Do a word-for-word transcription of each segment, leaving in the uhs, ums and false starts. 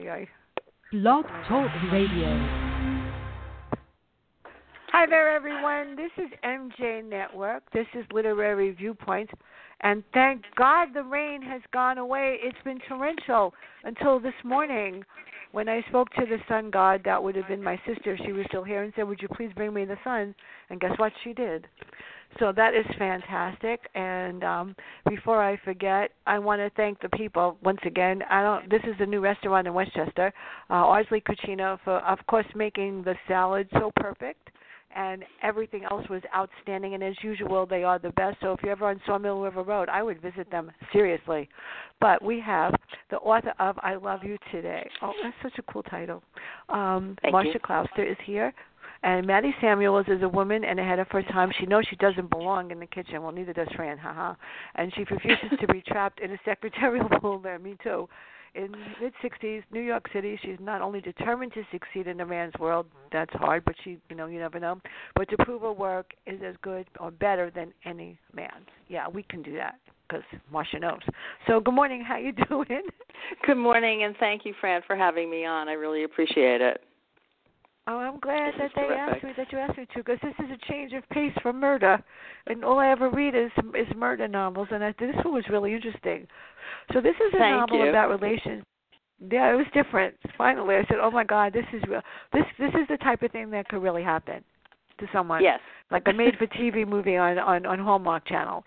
ay, ay. Blog Talk Radio. Hi there, everyone. This is M J Network. This is Literary Viewpoints. And thank God the rain has gone away. It's been torrential until this morning when I spoke to the sun god. That would have been my sister. She was still here and said, would you please bring me the sun? And guess what? She did. So that is fantastic. And um, before I forget, I want to thank the people once again. I don't. This is the new restaurant in Westchester, uh, Ardsley Cucina, for, of course, making the salad so perfect. And everything else was outstanding, and as usual, they are the best. So if you're ever on Sawmill River Road, I would visit them seriously. But we have the author of I Love You Today. Oh, that's such a cool title. Um, Marcia Klauster is here. And Maddie Samuels is a woman and ahead of her time. She knows she doesn't belong in the kitchen. Well, neither does Fran, haha. And she refuses to be trapped in a secretarial role there. Me too. In mid-sixties, New York City, she's not only determined to succeed in a man's world, that's hard, but she, you know, you never know, but to prove her work is as good or better than any man's. Yeah, we can do that because Marcia knows. So good morning. How you doing? Good morning, and thank you, Fran, for having me on. I really appreciate it. Oh, I'm glad this that they terrific. asked me, that you asked me to, because this is a change of pace from murder, and all I ever read is is murder novels, and I, this one was really interesting. So this is a Thank novel you. about relations. Yeah, it was different. Finally, I said, "Oh my God, this is real. This this is the type of thing that could really happen to someone." Yes, like a made-for-T V movie on on on Hallmark Channel.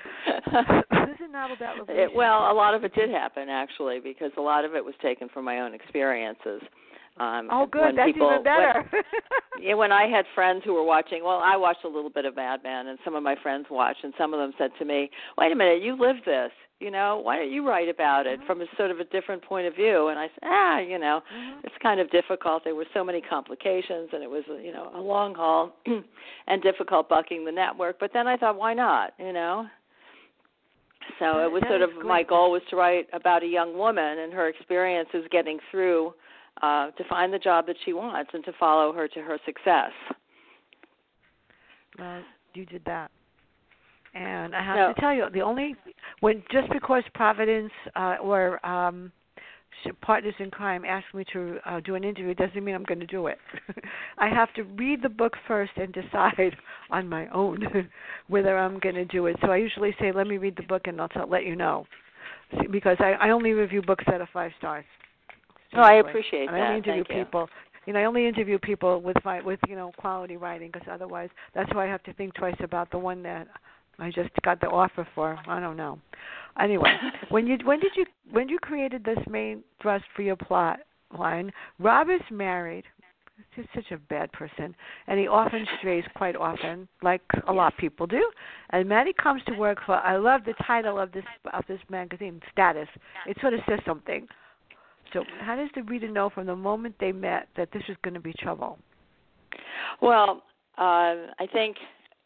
This is a novel about relations. It, well, a lot of it did happen actually, because a lot of it was taken from my own experiences. Um, oh, good. when That's people, even better. When, yeah, when I had friends who were watching, well, I watched a little bit of Mad Men, and some of my friends watched, and some of them said to me, "Wait a minute, you lived this. You know, why don't you write about it mm-hmm. from a sort of a different point of view?" And I said, ah, you know, mm-hmm. it's kind of difficult. There were so many complications, and it was, you know, a long haul and difficult bucking the network. But then I thought, why not, you know? So that, it was that sort of, great. my goal was to write about a young woman and her experiences getting through uh, to find the job that she wants and to follow her to her success. Well, you did that. And I have no. to tell you, the only when just because Providence uh, or um, Partners in Crime asked me to uh, do an interview doesn't mean I'm going to do it. I have to read the book first and decide on my own whether I'm going to do it. So I usually say, "Let me read the book and I'll t- let you know," See, because I, I only review books that are five stars. Oh, I appreciate and that. I only interview Thank people. You. You know, I only interview people with my, with you know quality writing, because otherwise, that's why I have to think twice about the one that I just got the offer for. I don't know. Anyway, when you when did you when you created this main thrust for your plot line, Rob is married. He's such a bad person, and he often strays quite often, like a yes. lot of people do. And Maddie comes to work for. I love the title of this of this magazine, Status. It sort of says something. So, how does the reader know from the moment they met that this is going to be trouble? Well, uh, I think.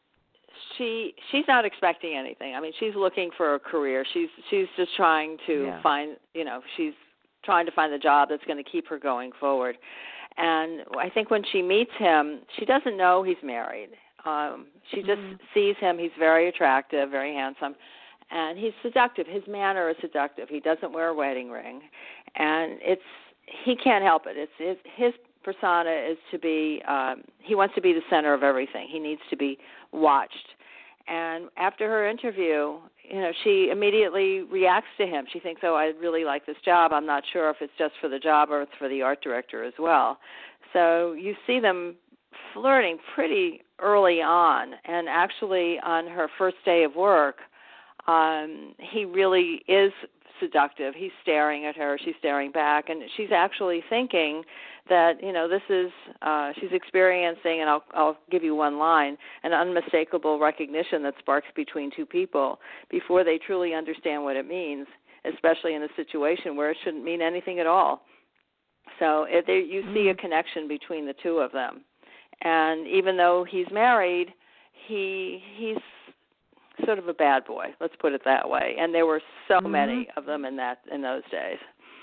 She she's not expecting anything. I mean, she's looking for a career. She's she's just trying to yeah. find, you know, she's trying to find the job that's going to keep her going forward. And I think when she meets him, she doesn't know he's married. Um, she just mm-hmm. sees him. He's very attractive, very handsome, and he's seductive. His manner is seductive. He doesn't wear a wedding ring, and it's he can't help it. It's, it's his persona is to be. Um, he wants to be the center of everything. He needs to be watched. And after her interview, you know, she immediately reacts to him. She thinks, "Oh, I really like this job. I'm not sure if it's just for the job or it's for the art director as well." So you see them flirting pretty early on. And actually, on her first day of work, um, he really is seductive. He's staring at her. She's staring back. And she's actually thinking that, you know, this is, uh, she's experiencing, and I'll, I'll give you one line, an unmistakable recognition that sparks between two people before they truly understand what it means, especially in a situation where it shouldn't mean anything at all. So it, there, you mm-hmm. see a connection between the two of them. And even though he's married, he he's sort of a bad boy, let's put it that way. And there were so mm-hmm. many of them in that in those days.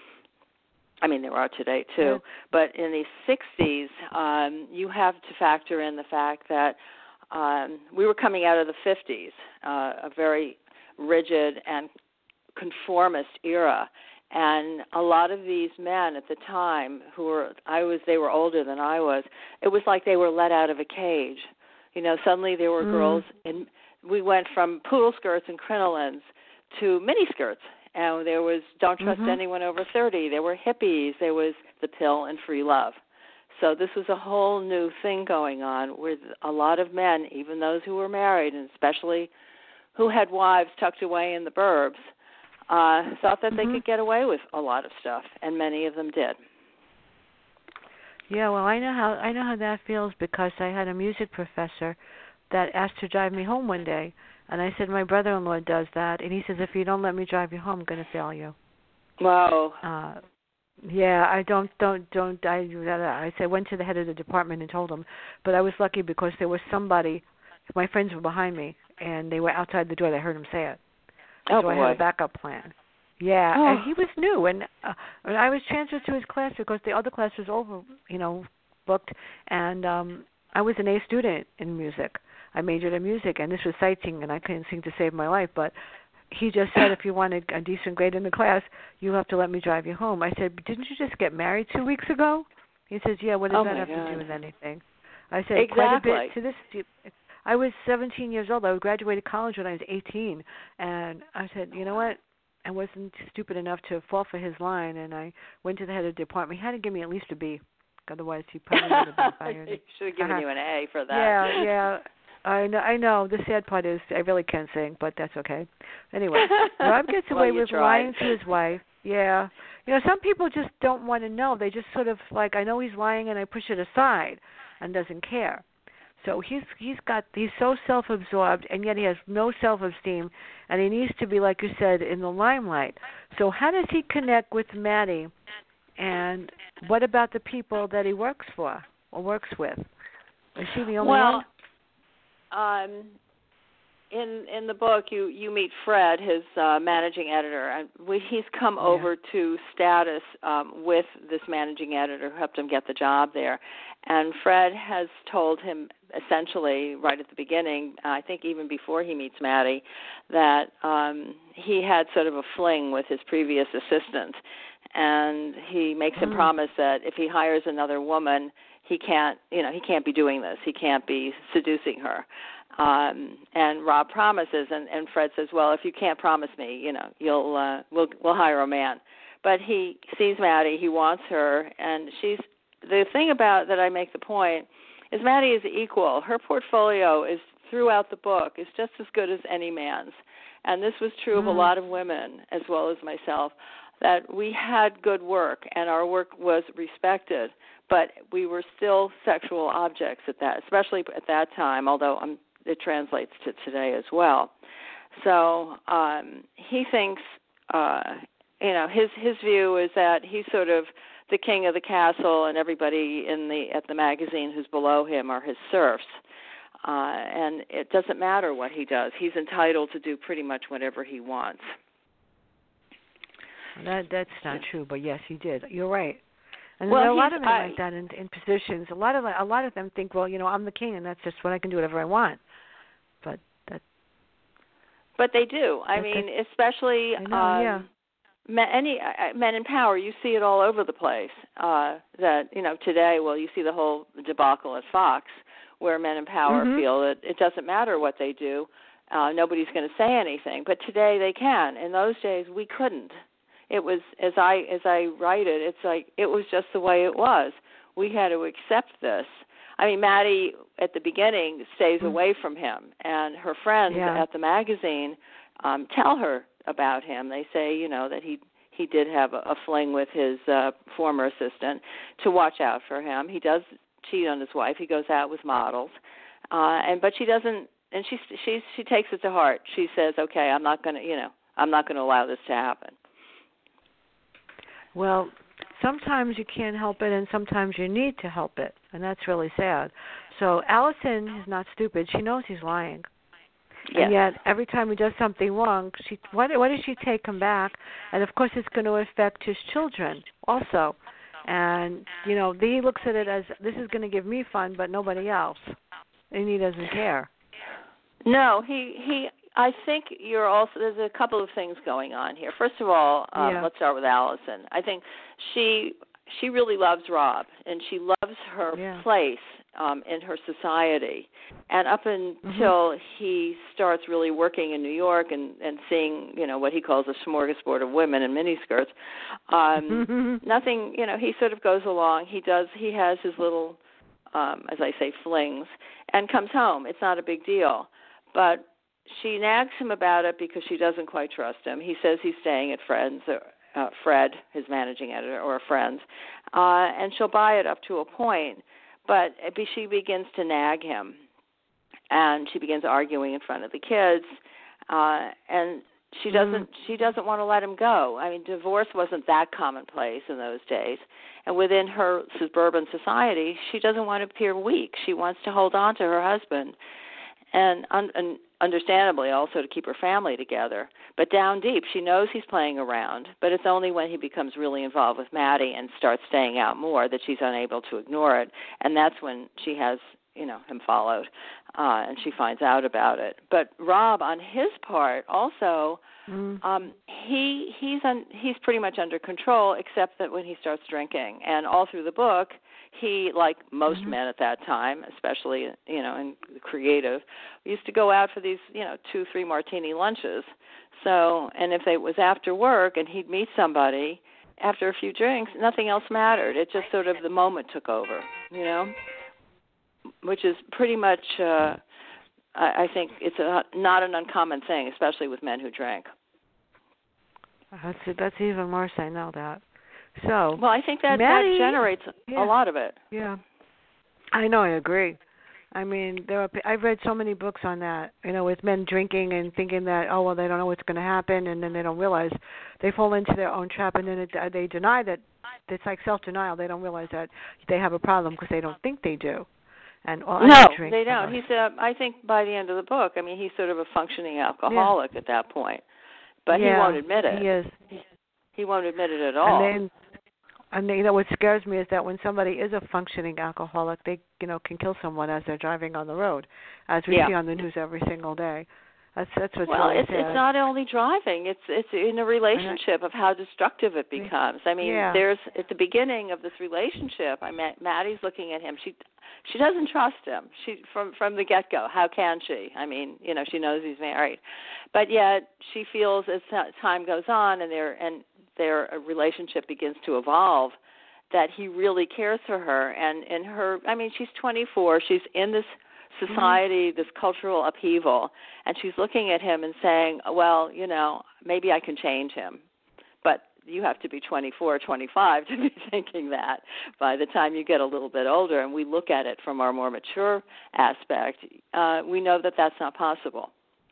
I mean, there are today, too. Yeah. But in the sixties, um, you have to factor in the fact that um, we were coming out of the fifties, uh, a very rigid and conformist era. And a lot of these men at the time who were, I was, they were older than I was, it was like they were let out of a cage. You know, suddenly there were mm. girls in, we went from poodle skirts and crinolines to mini skirts. And there was don't trust mm-hmm. anyone over thirty. There were hippies. There was the pill and free love. So this was a whole new thing going on with a lot of men, even those who were married, and especially who had wives tucked away in the burbs, uh, thought that mm-hmm. they could get away with a lot of stuff, and many of them did. Yeah, well, I know how I know how that feels because I had a music professor that asked to drive me home one day, and I said my brother-in-law does that, and he says if you don't let me drive you home, I'm going to fail you. Wow. Uh, yeah, I don't don't don't I I said went to the head of the department and told him, but I was lucky because there was somebody, my friends were behind me, and they were outside the door. They heard him say it, oh, so boy. I had a backup plan. Yeah, oh. and he was new, and uh, I was transferred to his class because the other class was over, you know, booked, and um, I was an A student in music. I majored in music, and this was sightseeing, and I couldn't sing to save my life. But he just said, if you wanted a decent grade in the class, you have to let me drive you home. I said, didn't you just get married two weeks ago? He says, yeah. What does oh that have God. to do with anything? I said, exactly. quite a bit to this. I was seventeen years old. I graduated college when I was eighteen, and I said, you know what? I wasn't stupid enough to fall for his line, and I went to the head of the department. He had to give me at least a B, otherwise he probably would have been fired. He should have given uh-huh. you an A for that. Yeah, yeah. I know. I know. The sad part is I really can't sing, but that's okay. Anyway, Rob gets away well, with tried. lying to his wife. Yeah. You know, some people just don't want to know. They just sort of like, I know he's lying, and I push it aside and doesn't care. So he's he's got he's so self-absorbed, and yet he has no self-esteem, and he needs to be, like you said, in the limelight. So how does he connect with Maddie, and what about the people that he works for or works with? Is she the only well, one? Um, in in the book, you, you meet Fred, his uh, managing editor, and we, he's come yeah. over to Status um, with this managing editor who helped him get the job there. And Fred has told him essentially right at the beginning, I think even before he meets Maddie, that um, he had sort of a fling with his previous assistant. And he makes him mm. promise that if he hires another woman, he can't, you know, he can't be doing this. He can't be seducing her. Um, and Rob promises, and, and Fred says, "Well, if you can't promise me, you know, you'll uh, we'll we'll hire a man." But he sees Maddie, he wants her, and she's the thing about that I make the point is Maddie is equal. Her portfolio is throughout the book is just as good as any man's, and this was true mm. of a lot of women as well as myself. That we had good work and our work was respected, but we were still sexual objects at that, especially at that time. Although I'm. It translates to today as well. So um, he thinks, uh, you know, his his view is that he's sort of the king of the castle, and everybody in the at the magazine who's below him are his serfs. Uh, and it doesn't matter what he does; he's entitled to do pretty much whatever he wants. That that's not true, but yes, he did. You're right. And well, there are a lot of men I, like that in, in positions. A lot of a lot of them think, well, you know, I'm the king, and that's just what I can do whatever I want. But that. But they do. I that, mean, especially I know, um, yeah. men, any uh, men in power. You see it all over the place. Uh, that you know today. Well, you see the whole debacle at Fox, where men in power mm-hmm. feel that it doesn't matter what they do. Uh, nobody's going to say anything. But today they can. In those days, we couldn't. It was as I as I write it. It's like it was just the way it was. We had to accept this. I mean, Maddie at the beginning stays mm-hmm. away from him, and her friends yeah. at the magazine um, tell her about him. They say, you know, that he he did have a, a fling with his uh, former assistant. To watch out for him. He does cheat on his wife. He goes out with models, uh, and but she doesn't. And she she she takes it to heart. She says, okay, I'm not going to, you know, I'm not going to allow this to happen. Well, sometimes you can't help it, and sometimes you need to help it, and that's really sad. So Allison is not stupid. She knows he's lying. Yes. And yet every time he does something wrong, she why, why does she take him back? And, of course, it's going to affect his children also. And, you know, he looks at it as this is going to give me fun, but nobody else. And he doesn't care. No, he, he I think you're also, there's a couple of things going on here. First of all, um, yeah. let's start with Allison. I think she she really loves Rob, and she loves her yeah. place um, in her society. And up until mm-hmm. he starts really working in New York and, and seeing, you know, what he calls a smorgasbord of women in miniskirts, um, nothing, you know, he sort of goes along. He does, he has his little, um, as I say, flings, and comes home. It's not a big deal. But she nags him about it because she doesn't quite trust him. He says he's staying at Fred's, uh, Fred, his managing editor, or a friend's, uh, and she'll buy it up to a point. But she begins to nag him, and she begins arguing in front of the kids, uh, and she doesn't mm-hmm. she doesn't want to let him go. I mean, divorce wasn't that commonplace in those days, and within her suburban society, she doesn't want to appear weak. She wants to hold on to her husband, and, un- and understandably also to keep her family together. But down deep, she knows he's playing around, but it's only when he becomes really involved with Maddie and starts staying out more that she's unable to ignore it, and that's when she has, you know, him followed, uh, and she finds out about it. But Rob, on his part, also, mm. um, he he's un, he's pretty much under control, except that when he starts drinking, and all through the book, he, like most mm-hmm. men at that time, especially, you know, in creative, used to go out for these, you know, two, three martini lunches. So, and if it was after work and he'd meet somebody, after a few drinks, nothing else mattered. It just sort of, the moment took over, you know, which is pretty much, uh, I, I think it's a, not an uncommon thing, especially with men who drink. That's, that's even worse, I know that. So, well, I think that, Maddie, that generates yeah. a lot of it. Yeah, I know. I agree. I mean, there are. I've read so many books on that. You know, with men drinking and thinking that, oh well, they don't know what's going to happen, and then they don't realize they fall into their own trap, and then it, they deny that. It's like self-denial. They don't realize that they have a problem because they don't think they do. And well, no, drink they don't. He's. Uh, I think by the end of the book, I mean, he's sort of a functioning alcoholic yeah. at that point, but yeah, he won't admit it. He is. He won't admit it at all. And then, and you know what scares me is that when somebody is a functioning alcoholic, they you know can kill someone as they're driving on the road, as we yeah. see on the news every single day. That's that's what's well, really it's sad. it's not only driving; it's it's in a relationship of how destructive it becomes. I mean, yeah. there's at the beginning of this relationship. I met Maddie's looking at him. She she doesn't trust him. She from from the get go. How can she? I mean, you know, she knows he's married, but yet she feels as time goes on and their and their relationship begins to evolve, that he really cares for her. And in her, I mean, she's twenty-four. She's in this society, mm-hmm. this cultural upheaval, and she's looking at him and saying, well, you know, maybe I can change him. But you have to be twenty-four, twenty-five to be thinking that. By the time you get a little bit older and we look at it from our more mature aspect, uh, we know that that's not possible.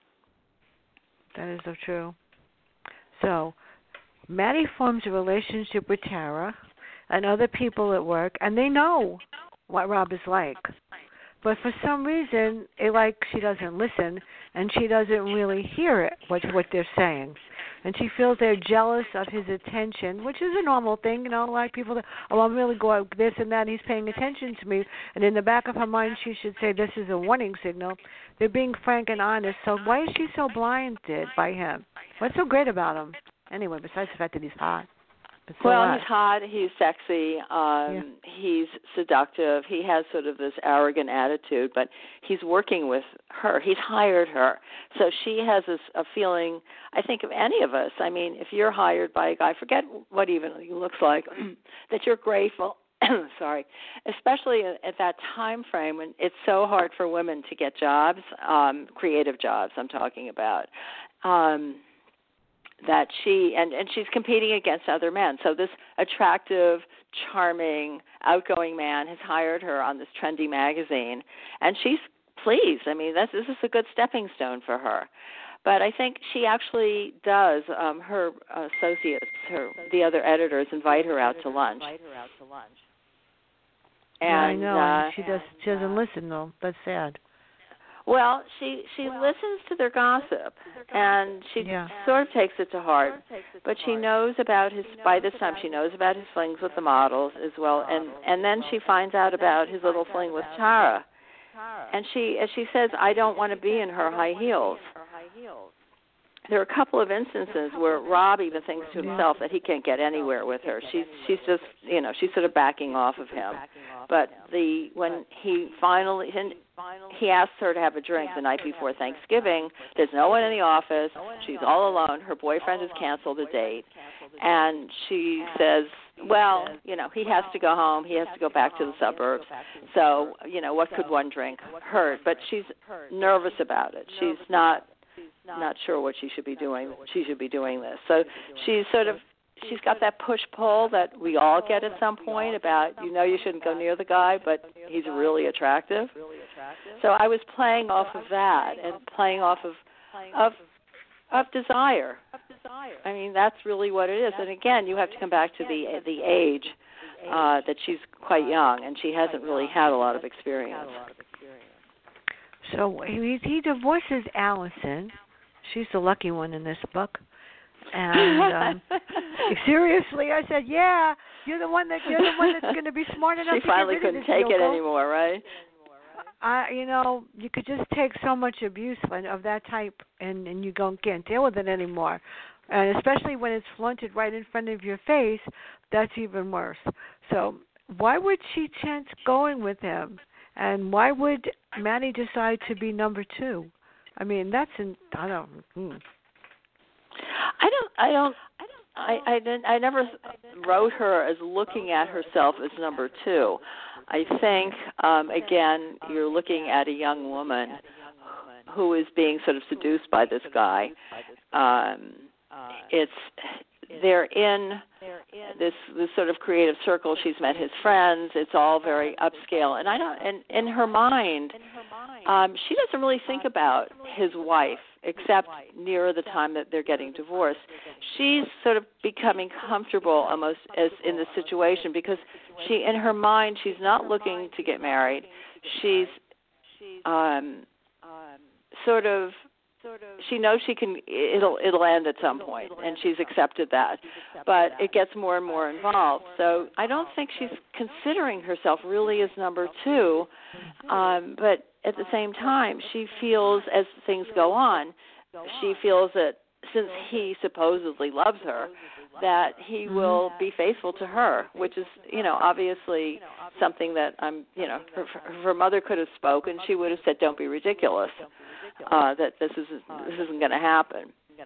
That is so true. So Maddie forms a relationship with Tara and other people at work, and they know what Rob is like. But for some reason, it, like she doesn't listen, and she doesn't really hear it, what what they're saying. And she feels they're jealous of his attention, which is a normal thing, you know, like people that, oh, I'm really going this and that, he's paying attention to me. And in the back of her mind, she should say, this is a warning signal. They're being frank and honest, so why is she so blinded by him? What's so great about him? Anyway, besides the fact that he's hot. So well, what? he's hot, he's sexy, um, yeah. he's seductive, he has sort of this arrogant attitude, but he's working with her. He's hired her. So she has this, a feeling, I think, of any of us. I mean, if you're hired by a guy, forget what even he looks like, that you're grateful, sorry, especially at that time frame when it's so hard for women to get jobs, um, creative jobs I'm talking about. Um that she, and, and she's competing against other men. So this attractive, charming, outgoing man has hired her on this trendy magazine, and she's pleased. I mean, that's, this is a good stepping stone for her. But I think she actually does, um, her associates, her, the other editors, invite her out to lunch. And, yeah, I know. Uh, she, does, she doesn't listen, though. That's sad. Well, she she listens to their gossip, and she yeah. sort of takes it to heart. But she knows about his, by this time, she knows about his flings with the models as well, and, and then she finds out about his little fling with Tara. And she, as she says, I don't want to be in her high heels. there are a couple of instances where Rob even thinks to himself that he can't get anywhere with her. She's she's just you know she's sort of backing off of him. But the when he finally and he asks her to have a drink the night before Thanksgiving. There's no one in the office. She's all alone. Her boyfriend has canceled the date, and she says, well, you know, he has to go home. He has to go back to the suburbs. So, you know, what could one drink hurt? But she's nervous about it. She's not not sure what she should be doing. She should be doing this. So she's sort of she's got that push-pull that we all get at some point about, you know, you shouldn't go near the guy, but he's really attractive. So I was playing off of that and playing off of of of desire. I mean, that's really what it is. And again, you have to come back to the the age uh, that she's quite young, and she hasn't really had a lot of experience. So he, he divorces Allison. She's the lucky one in this book. And um, seriously, I said, yeah, you're the one that you're the one that's going to be smart enough. She to finally get rid couldn't of this take Yoko. it anymore, right? I, you know, you could just take so much abuse of that type, and and you don't can't deal with it anymore. And especially when it's flaunted right in front of your face, that's even worse. So why would she chance going with him? And why would Maddie decide to be number two? I mean, that's in, I don't. Hmm. I don't. I don't. I I didn't. I never wrote her as looking at herself as number two. I think um, again, you're looking at a young woman who is being sort of seduced by this guy. Um, it's they're in this this sort of creative circle. She's met his friends. It's all very upscale, and I don't. And in her mind, um, she doesn't really think about his wife except nearer the time that they're getting divorced. She's sort of becoming comfortable almost as in the situation because she, in her mind, she's not looking to get married. She's um, sort of. She knows she can. It'll it'll end at some point, and she's accepted that. But it gets more and more involved. So I don't think she's considering herself really as number two. Um, but at the same time, she feels as things go on, she feels that since he supposedly loves her, that he will be faithful to her, which is, you know, obviously something that I'm, you know, her, her mother could have spoken. She would have said, "Don't be ridiculous. Uh, that this isn't this isn't going to happen."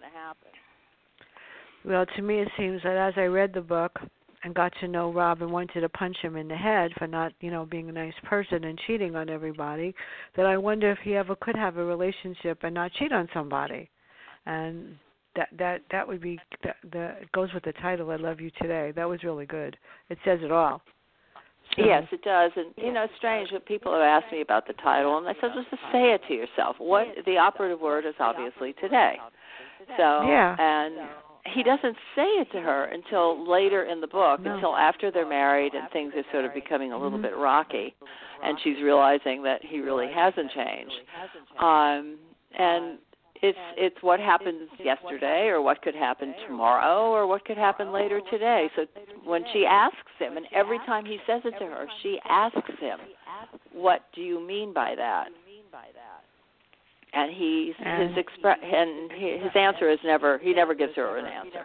Well, to me, it seems that as I read the book and got to know Rob and wanted to punch him in the head for not, you know, being a nice person and cheating on everybody, that I wonder if he ever could have a relationship and not cheat on somebody. And that that that would be the, the it goes with the title, "I Love You Today." That was really good. It says it all. So, yes, it does. And, you know, it's strange that people have asked me about the title, and I said, just say it to yourself. What the operative word is obviously today. So, yeah. and he doesn't say it to her until later in the book, no. until after they're married and things are sort of becoming a little mm-hmm. bit rocky, and she's realizing that he really hasn't changed. Um, and It's it's what happened yesterday or what could happen tomorrow or what could happen later today. So when she asks him, and every time he says it to her, she asks him, "What do you mean by that?" And he's his expre- and his answer is never he never gives her an answer.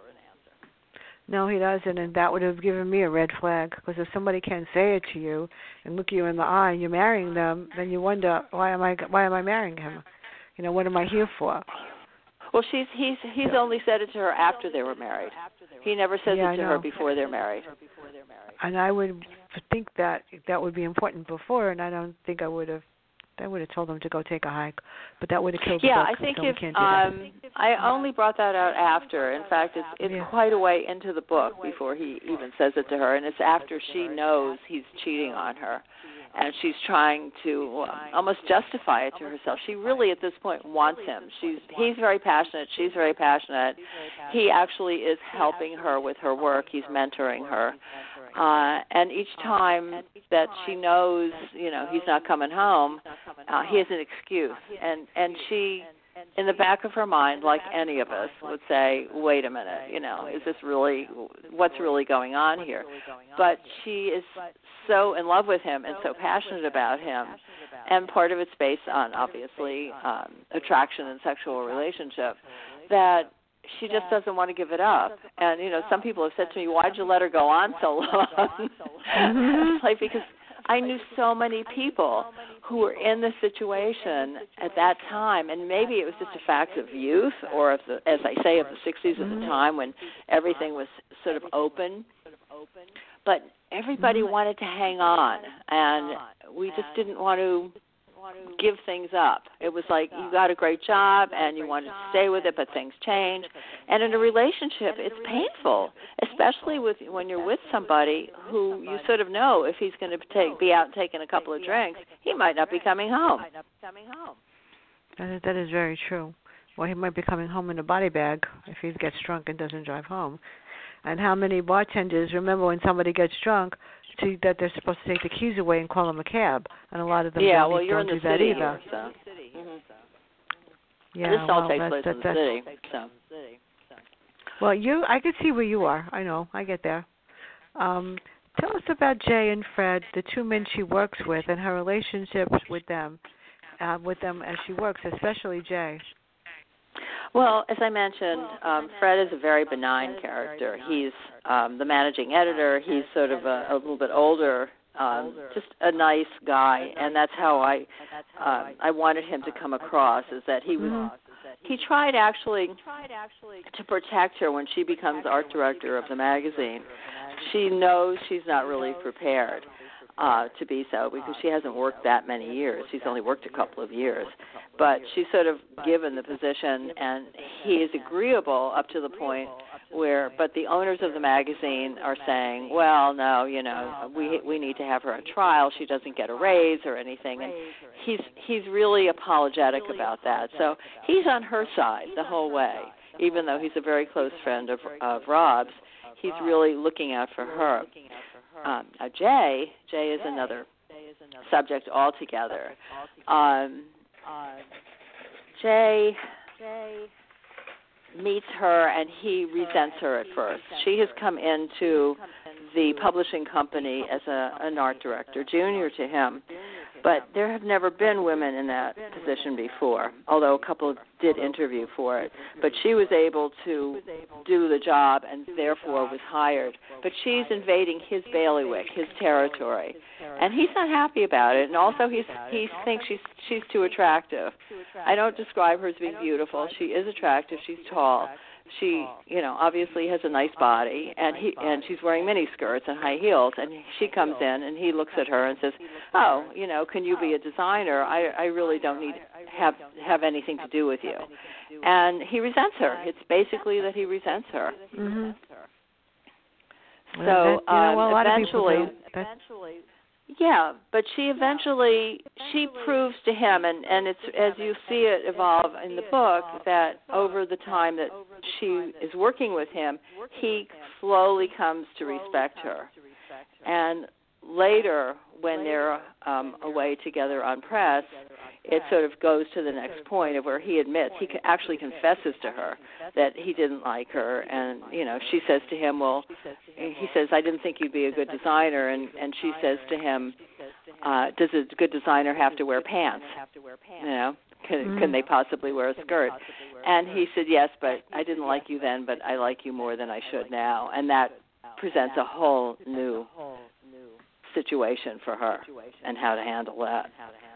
No, he doesn't, and that would have given me a red flag, because if somebody can't say it to you and look you in the eye and you're marrying them, then you wonder, why am I why am I marrying him? You know, what am I here for? Well, she's he's he's only said it to her after they were married. He never says yeah, it to her before they're married. And I would think that that would be important before, and I don't think I would have. I would have told him to go take a hike, but that would have killed the yeah, book. I think so if we can't do um, that. I only brought that out after. In fact, it's it's yeah. quite a way into the book before he even says it to her, and it's after she knows he's cheating on her, and she's trying to uh, almost justify it to herself. She really, at this point, wants him. She's he's very passionate. She's very passionate. He actually is helping her with her work. He's mentoring her. Uh, and each time that she knows, you know, he's not coming home, uh, he has an excuse. And, and she, in the back of her mind, like any of us, would say, wait a minute, you know, is this really, what's really going on here? But she is so in love with him and so passionate about him. And part of it's based on, obviously, um, attraction and sexual relationship, that she just doesn't want to give it up. And, you know, some people have said to me, why did you let her go on so long? It's like, because I knew so many people who were in this situation at that time, and maybe it was just a fact of youth, or of the, as I say, of the sixties at the time when everything was sort of open. But everybody wanted to hang on, and we just didn't want to give things up. It was like you got a great job and you wanted to stay with it, but things change. And in a relationship, it's painful, especially with when you're with somebody who you sort of know if he's going to take, be out and taking a couple of drinks, he might not be coming home. That is, that is very true. Well, he might be coming home in a body bag if he gets drunk and doesn't drive home. And how many bartenders remember when somebody gets drunk to, that they're supposed to take the keys away and call them a cab? And a lot of them yeah, don't, well, you're don't in the do city that either. Here, so. Mm-hmm. Yeah, this all well, takes that's, place that's, in the city. So. Well, you, I can see where you are. I know. I get there. Um, tell us about Jay and Fred, the two men she works with, and her relationships with them, uh, with them as she works, especially Jay. Well, as I mentioned, um, Fred is a very benign character. He's um, the managing editor. He's sort of a, a little bit older, um, just a nice guy, and that's how I uh, I wanted him to come across. Is that he was mm-hmm. he tried actually to protect her when she becomes art director of the magazine. She knows she's not really prepared uh, to be so because she hasn't worked that many years. She's only worked a couple of years. But she's sort of given the position, and he is agreeable up to the point where, but the owners of the magazine are saying, well, no, you know, we we need to have her on trial. She doesn't get a raise or anything. And he's he's really apologetic about that. So he's on her side the whole way, even though he's a very close friend of, of Rob's. He's really looking out for her. Um, now, Jay, Jay is another subject altogether. Um, Jay meets her, and he resents her at first. She has come into the publishing company as a, an art director, junior to him, but there have never been women in that position before, although a couple did interview for it. But she was able to do the job and therefore was hired. But she's invading his bailiwick, his territory, and he's not happy about it. And also he's, he thinks she's she's too attractive. I don't describe her as being beautiful. She is attractive. She's tall. She, you know, obviously has a nice body, and he and she's wearing mini skirts and high heels. And she comes in, and he looks at her and says, "Oh, you know, can you be a designer? I, I really don't need have have anything to do with you." And he resents her. It's basically that he resents her. Mm-hmm. So well, that, you know, well, um, eventually, eventually. Yeah, but she eventually, she proves to him, and, and it's as you see it evolve in the book, that over the time that she is working with him, he slowly comes to respect her. And later, when they're um, away together on press, it sort of goes to the next point of where he admits, he actually confesses to her that he didn't like her, and, you know, she says to him, well, he says, I didn't think you'd be a good designer, and, and she says to him, uh, does a good designer have to wear pants? You know, can, mm. can they possibly wear a skirt? And he said, yes, but I didn't like you then, but I like you more than I should now, and that presents a whole new situation for her and how to handle that.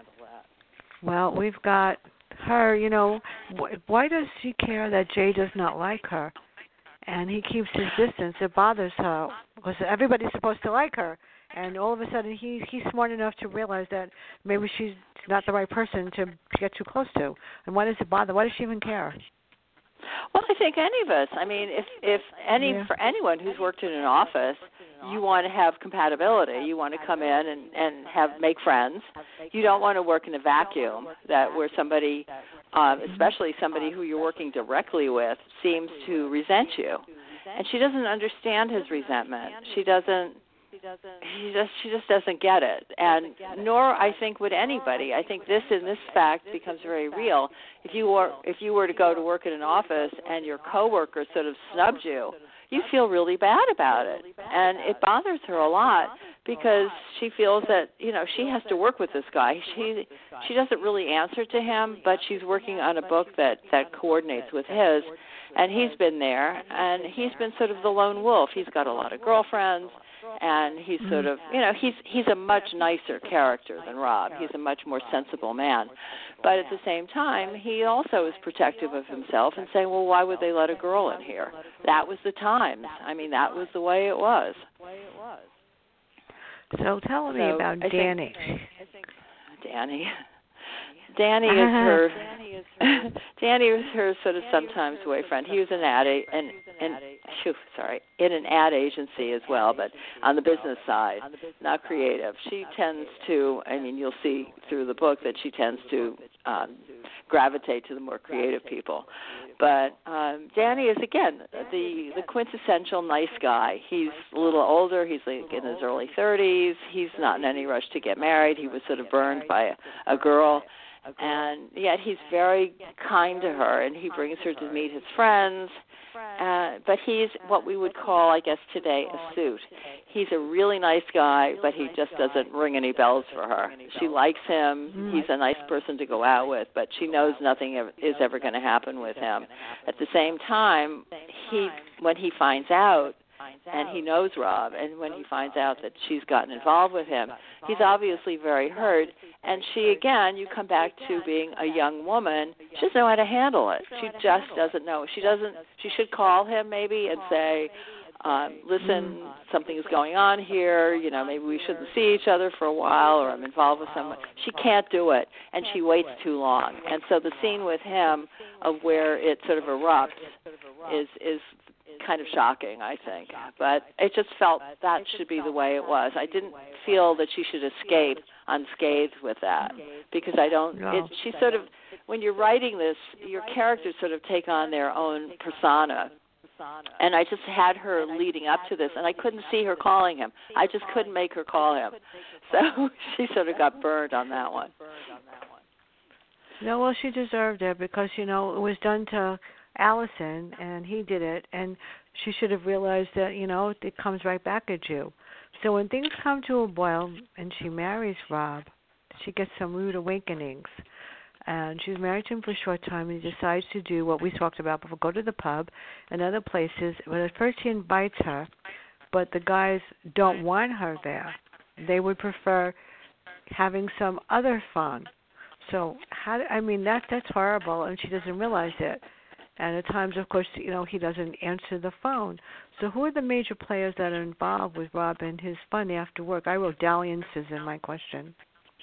Well, we've got her, you know, wh- why does she care that Jay does not like her? And he keeps his distance. It bothers her because everybody's supposed to like her. And all of a sudden he, he's smart enough to realize that maybe she's not the right person to, to get too close to. And why does it bother? Why does she even care? Well, I think any of us. I mean, if if any yeah. for anyone who's worked in an office, you want to have compatibility. You want to come in and, and have make friends. You don't want to work in a vacuum that where somebody, um, especially somebody who you're working directly with, seems to resent you. And she doesn't understand his resentment. She doesn't. She just she just doesn't get it, and nor I think would anybody. I think this in this fact becomes very real. If you were if you were to go to work in an office and your coworker sort of snubbed you, you feel really bad about it, and it bothers her a lot because she feels that, you know, she has to work with this guy. She she doesn't really answer to him, but she's working on a book that, that coordinates with his, and he's been there, and he's been sort of the lone wolf. He's got a lot of girlfriends, and he's sort of, you know, he's he's a much nicer character than Rob. He's a much more sensible man. But at the same time, he also is protective of himself and saying, well, why would they let a girl in here? That was the times. I mean, that was the way it was. So tell me so about I Danny. Think, Danny. Danny is her. Danny was her sort of sometimes boyfriend. He was an ad a, an, an shoo, sorry in an ad agency as well, but on the business side, not creative. She tends to. I mean, you'll see through the book that she tends to um, gravitate to the more creative people. But um, Danny is again the the quintessential nice guy. He's a little older. He's like in his early thirties. He's not in any rush to get married. He was sort of burned by a, a girl. And yet he's very kind to her, and he brings her to meet his friends. Uh, but he's what we would call, I guess, today a suit. He's a really nice guy, but he just doesn't ring any bells for her. She likes him. He's a nice person to go out with, but she knows nothing is ever going to happen with him. At the same time, he when he finds out, and he knows Rob, and when he finds out that she's gotten involved with him, he's obviously very hurt. And she, again, you come back to being a young woman, she doesn't know how to handle it. She just doesn't know. She doesn't. She should call him maybe and say, um, listen, something is going on here, you know, maybe we shouldn't see each other for a while, or I'm involved with someone. She can't do it, and she waits too long. And so the scene with him of where it sort of erupts is is kind of shocking, I think. But it just felt that should be the way it was. I didn't feel that she should escape unscathed with that, because I don't, it, she sort of, when you're writing this, your characters sort of take on their own persona. And I just had her leading up to this, and I couldn't see her calling him. I just couldn't make her call him. So she sort of got burned on that one. No, well, she deserved it, because, you know, it was done to Allison, and he did it, and she should have realized that, you know, it comes right back at you. So when things come to a boil and she marries Rob, she gets some rude awakenings. And she's married to him for a short time, and he decides to do what we talked about before, go to the pub and other places. But at first he invites her, but the guys don't want her there. They would prefer having some other fun. So, how? I mean, that that's horrible, and she doesn't realize it. And at times, of course, you know, he doesn't answer the phone. So who are the major players that are involved with Rob and his fun after work? I wrote dalliances in my question.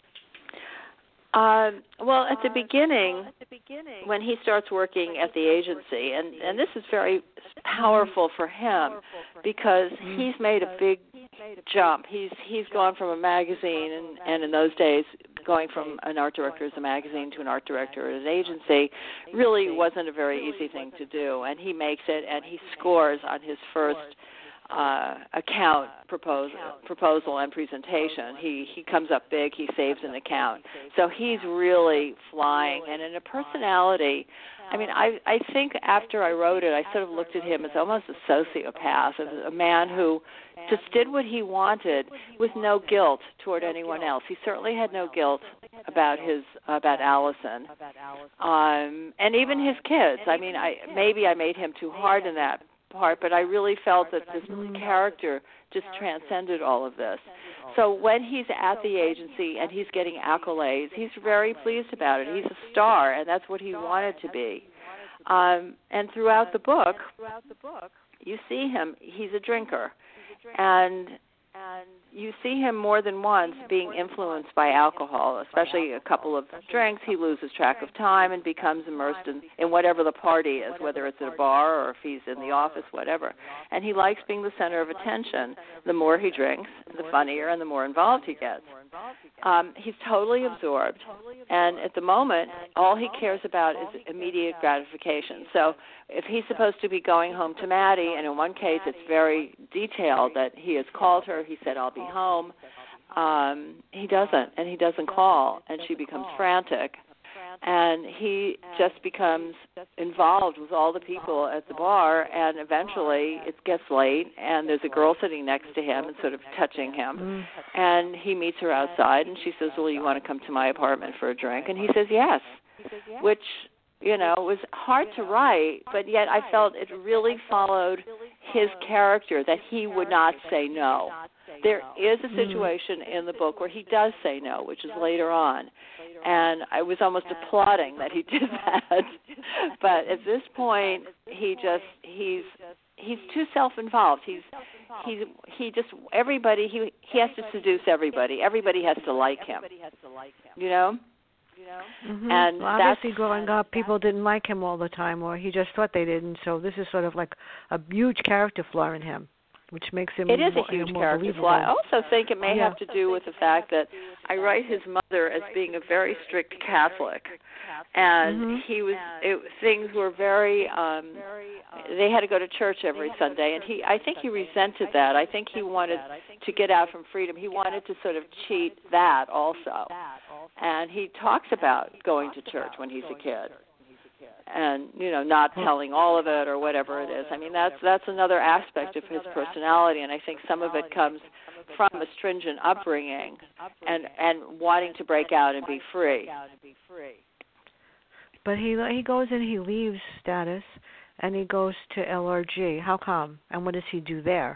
Uh, well, at the beginning, when he starts working at the agency, and, and this is very powerful for him, because he's made a big jump. He's he's gone from a magazine, and, and in those days, going from an art director as a magazine to an art director at an agency really wasn't a very easy thing to do. And he makes it, and he scores on his first uh, account proposal, proposal and presentation. He he comes up big. He saves an account. So he's really flying. And in a personality, I mean, I I think after I wrote it, I sort of looked at him as almost a sociopath, as a man who just did what he wanted with no guilt toward anyone else. He certainly had no guilt about his about Allison, um, and even his kids. I mean, I maybe I made him too hard in that part, but I really felt that this character just transcended all of this. So when he's at the agency and he's getting accolades, he's very pleased about it. He's a star, and that's what he wanted to be. Um, and throughout the book, you see him, he's a drinker. And you see him more than once being influenced by alcohol, especially a couple of drinks. He loses track of time and becomes immersed in, in whatever the party is, whether it's at a bar or if he's in the office, whatever. And he likes being the center of attention. The more he drinks, the funnier and the more involved he gets. Um, he's totally absorbed, and at the moment, all he cares about is immediate gratification. So if he's supposed to be going home to Maddie, and in one case it's very detailed that he has called her, he said, I'll be home, um, he doesn't, and he doesn't call, and she becomes frantic. and he just becomes involved with all the people at the bar, and eventually it gets late, and there's a girl sitting next to him and sort of touching him, Mm. and he meets her outside, and she says, well, you want to come to my apartment for a drink? And he says yes, which, you know, was hard to write, but yet I felt it really followed his character, that he would not say no. There is a situation in the book where he does say no, which is later on, and I was almost applauding that he did that. But at this point, he just he's he's too self-involved. He's he he just everybody he he has to seduce everybody. Everybody has to like him. You know. Mm-hmm. And well, obviously, growing up, people didn't like him all the time, or he just thought they didn't. So this is sort of like a huge character flaw in him, which makes him. It is more, a huge more character flaw. I also think it may yeah. have to do with the fact that I write his mother as being a very strict Catholic, and mm-hmm. he was. It, things were very. Um, they had to go to church every Sunday, and he. I think he resented that. I think he wanted to get out from freedom. He wanted to sort of cheat that also, and he talks about going to church when he's a kid. And, you know, not telling all of it or whatever it is. I mean, that's that's another aspect of his personality, and I think some of it comes from a stringent upbringing and, and wanting to break out and be free. But he he goes and he leaves Status, and he goes to L R G. How come? And what does he do there?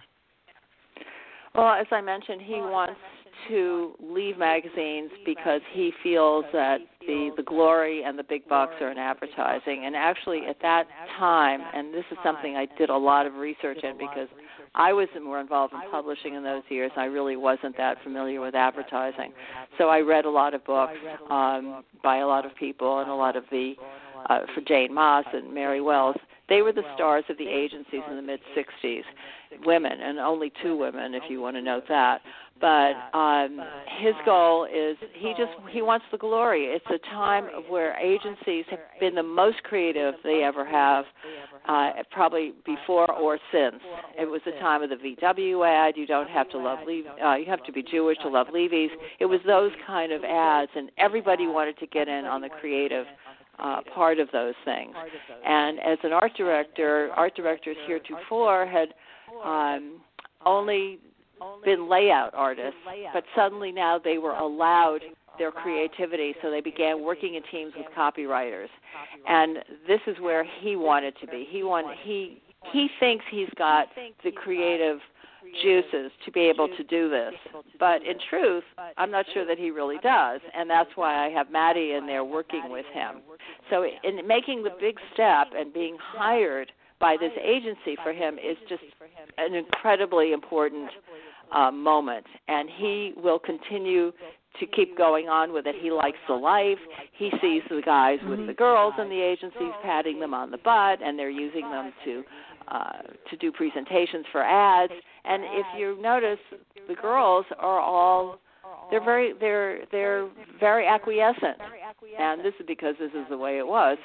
Well, as I mentioned, he wants to leave magazines because he feels that the, the glory and the big bucks are in advertising. And actually at that time, and this is something I did a lot of research in because I was more involved in publishing in those years. I really wasn't that familiar with advertising. So I read a lot of books um, by a lot of people, and a lot of the, uh, for Jane Moss and Mary Wells. They were the stars of the agencies in the mid-sixties, women, and only two women, if you want to note that. But um, his goal is he just he wants the glory. It's a time of where agencies have been the most creative they ever have, uh, probably before or since. It was the time of the V W ad. You don't have to love Le- uh, you have to be Jewish to love Levy's. It was those kind of ads, and everybody wanted to get in on the creative Uh, part of those things. And as an art director, art directors heretofore had um, only been layout artists, but suddenly now they were allowed their creativity, so they began working in teams with copywriters. And this is where he wanted to be. He wanted, he he thinks he's got the creative juices to be able to do this. But in truth, I'm not sure that he really does, and that's why I have Maddie in there working with him. So in making the big step and being hired by this agency for him is just an incredibly important uh, moment, and he will continue to keep going on with it. He likes the life. He sees the guys with the girls in the agencies patting them on the butt, and they're using them to uh, to do presentations for ads. And if you notice, the girls are all they're very they're they're very acquiescent, and this is because this is the way it was.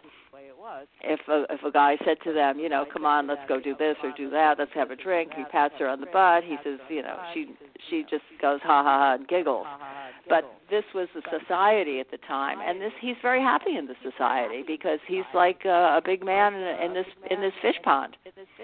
If a, if a guy said to them, you know, come on, let's go do this or do that, let's have a drink, he pats her on the butt, he says, you know, she she just goes ha ha ha and giggles. But this was the society at the time, and this he's very happy in this society because he's like a, a big man in, in this in this fish pond.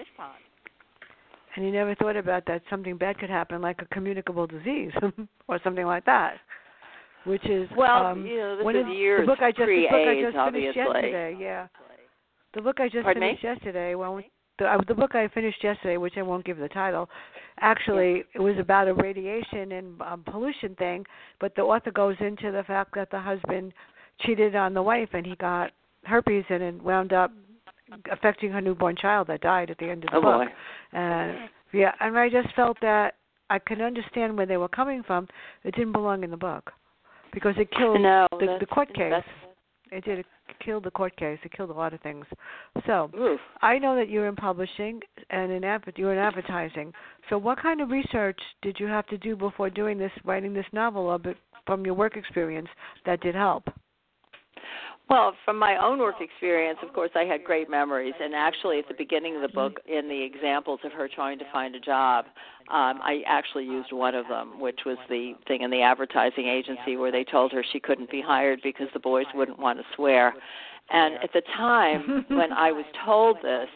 And he never thought about that something bad could happen, like a communicable disease or something like that. Which is well, um, you know, this one is of, years the book I just, the book I just obviously. finished yesterday. Yeah, the book I just Pardon finished me? yesterday. Well, the, uh, the book I finished yesterday, which I won't give the title, actually it was about a radiation and um, pollution thing. But the author goes into the fact that the husband cheated on the wife, and he got herpes, and it wound up affecting her newborn child that died at the end of the oh book. Boy. And yeah, and I just felt that I can understand where they were coming from. It didn't belong in the book. Because it killed no, the, the court case. That's... It did. It killed the court case. It killed a lot of things. So Oof. I know that you're in publishing and in adver- you're in advertising. So what kind of research did you have to do before doing this, writing this novel, or from your work experience that did help? Well, from my own work experience, of course, I had great memories. And actually, at the beginning of the book, in the examples of her trying to find a job, um, I actually used one of them, which was the thing in the advertising agency where they told her she couldn't be hired because the boys wouldn't want to swear. And at the time when I was told this,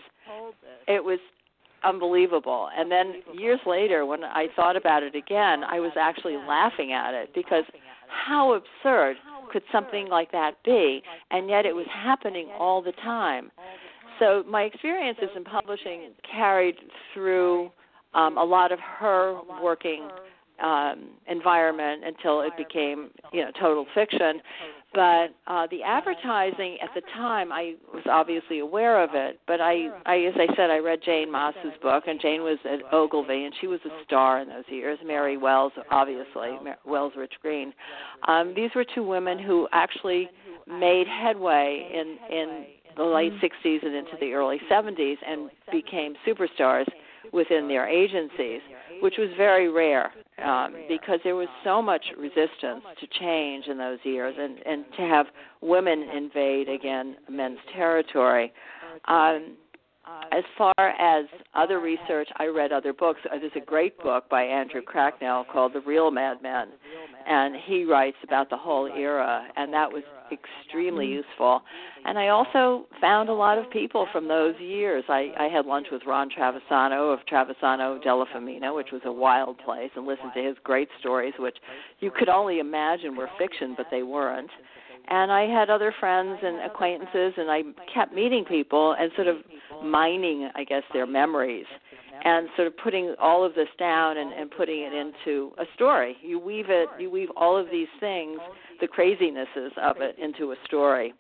it was unbelievable. And then years later, when I thought about it again, I was actually laughing at it because how absurd could something like that be? And yet it was happening all the time. So my experiences in publishing carried through um, a lot of her working um, environment until it became, you know, total fiction. But uh, the advertising at the time, I was obviously aware of it. But I, I, as I said, I read Jane Maas's book, and Jane was at Ogilvy, and she was a star in those years. Mary Wells, obviously, Wells Rich Green. Um, these were two women who actually made headway in, in the late sixties and into the early seventies and became superstars within their agencies, which was very rare. Um, because there was so much resistance to change in those years, and, and to have women invade, again, men's territory. Um, as far as other research, I read other books. There's a great book by Andrew Cracknell called The Real Mad Men, and he writes about the whole era, and that was extremely useful. And I also found a lot of people from those years. I, I had lunch with Ron Travisano of Travisano Della Femina, which was a wild place, and listened to his great stories, which you could only imagine were fiction, but they weren't. And I had other friends and acquaintances, and I kept meeting people and sort of mining, I guess, their memories, and sort of putting all of this down and, and putting it into a story. You weave it, you weave all of these things, the crazinesses of it, into a story.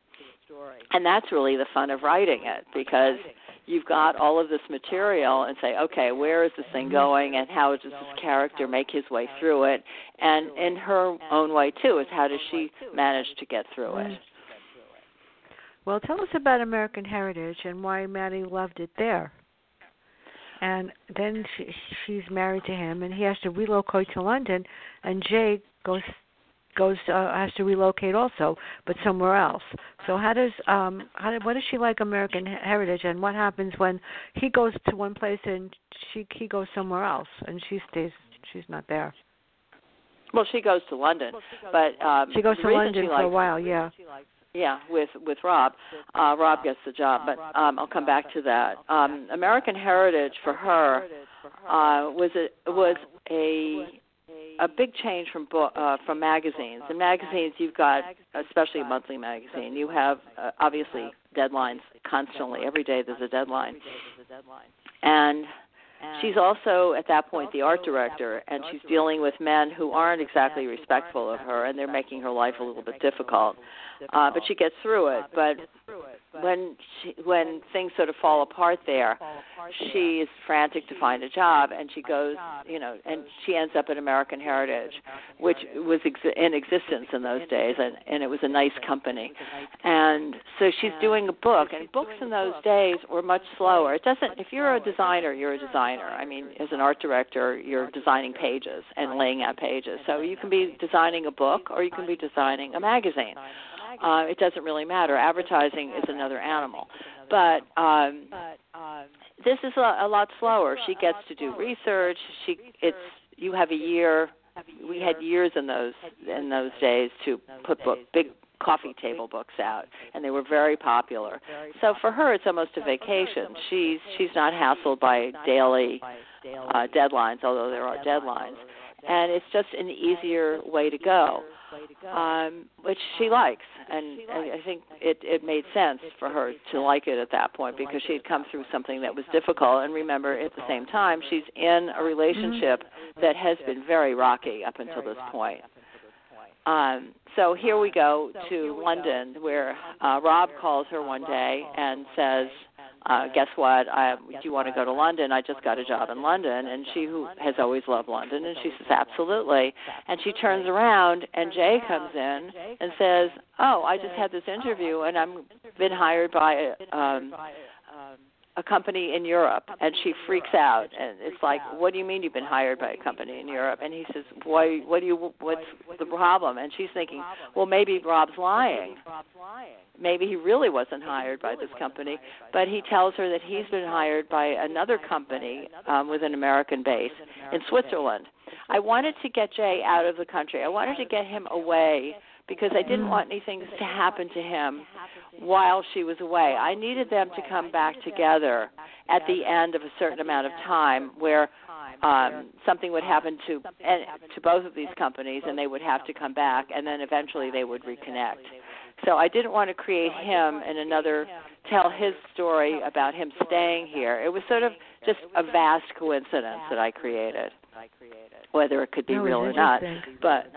And that's really the fun of writing it, because you've got all of this material and say, okay, where is this thing going, and how does this character make his way through it? And in her own way, too, is how does she manage to get through it? Well, tell us about American Heritage and why Maddie loved it there. And then she, she's married to him, and he has to relocate to London, and Jay goes goes uh, has to relocate also, but somewhere else. So how does um how what does she like American Heritage, and what happens when he goes to one place and she he goes somewhere else and she stays she's not there? Well, she goes to London, but um, she goes to London for a while. Yeah. Yeah, with with Rob. Uh, Rob gets the job, but um, I'll come back to that. Um, American Heritage for her uh, was a was a a big change from book, uh, from magazines. In magazines, you've got, especially a monthly magazine, you have uh, obviously deadlines constantly. Every day there's a deadline, and she's also, at that point, the art director, and she's dealing with men who aren't exactly respectful of her, and they're making her life a little bit difficult. Uh, but she gets through it. But when she, when things sort of fall apart there, she is frantic to find a job, and she goes, you know, and she ends up at American Heritage, which was ex- in existence in those days, and, and it was a nice company. And so she's doing a book, and books in those days were much slower. It doesn't. If you're a designer, you're a designer. I mean, as an art director, you're designing pages and laying out pages. So you can be designing a book, or you can be designing a magazine. Uh, it doesn't really matter. Advertising is another animal. But um, this is a, a lot slower. She gets to do research. She, it's you have a year. We had years in those in those days to put book, big coffee table books out, and they were very popular. So for her, it's almost a vacation. She's she's not hassled by daily uh, deadlines, although there are deadlines, and it's just an easier way to go. Um, which she likes, and, and I think it, it made sense for her to like it at that point, because she had come through something that was difficult. And remember, at the same time, she's in a relationship that has been very rocky up until this point. Um, so here we go to London, where uh, Rob calls her one day and says, uh, guess what, I, do you want to go to London? I just got a job in London. And she, who has always loved London, and she says, absolutely. And she turns around, and Jay comes in and says, oh, I just had this interview, and I'm been hired by um, a company in Europe, and she freaks out, and it's like, what do you mean you've been hired by a company in Europe? And he says, why, what do you, what's the problem? And she's thinking, well, maybe Rob's lying. Maybe he really wasn't hired by this company, but he tells her that he's been hired by another company um, with an American base in Switzerland. I wanted to get Jay out of the country. I wanted to get him away because I didn't want anything to happen to him while she was away. I needed them to come back together at the end of a certain amount of time where um, something would happen to and, to both of these companies, and they would have to come back, and then eventually they would reconnect. So I didn't want to create him and another, tell his story about him staying here. It was sort of just a vast coincidence that I created, whether it could be real or not. But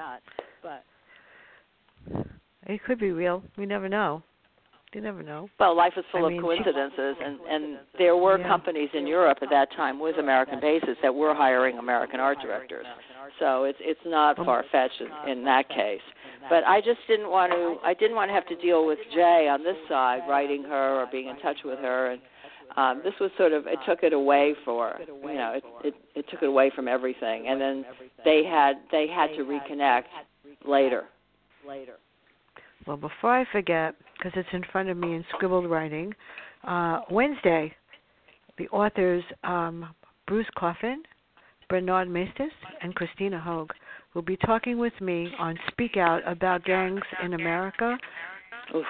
it could be real. We never know. You never know. Well, life is full I of mean, coincidences, and, and there were yeah. companies in Europe at that time with American bases that were hiring American art directors. So it's it's not far-fetched in, in that case. But I just didn't want to. I didn't want to have to deal with Jay on this side, writing her or being in touch with her, and um, this was sort of. It took it away for you know. It, it it took it away from everything, and then they had they had to reconnect later. Later. Well, before I forget, because it's in front of me in scribbled writing, uh, Wednesday, the authors um, Bruce Coffin, Bernard Maestas, and Christina Hogue will be talking with me on Speak Out about gangs in America. Oof.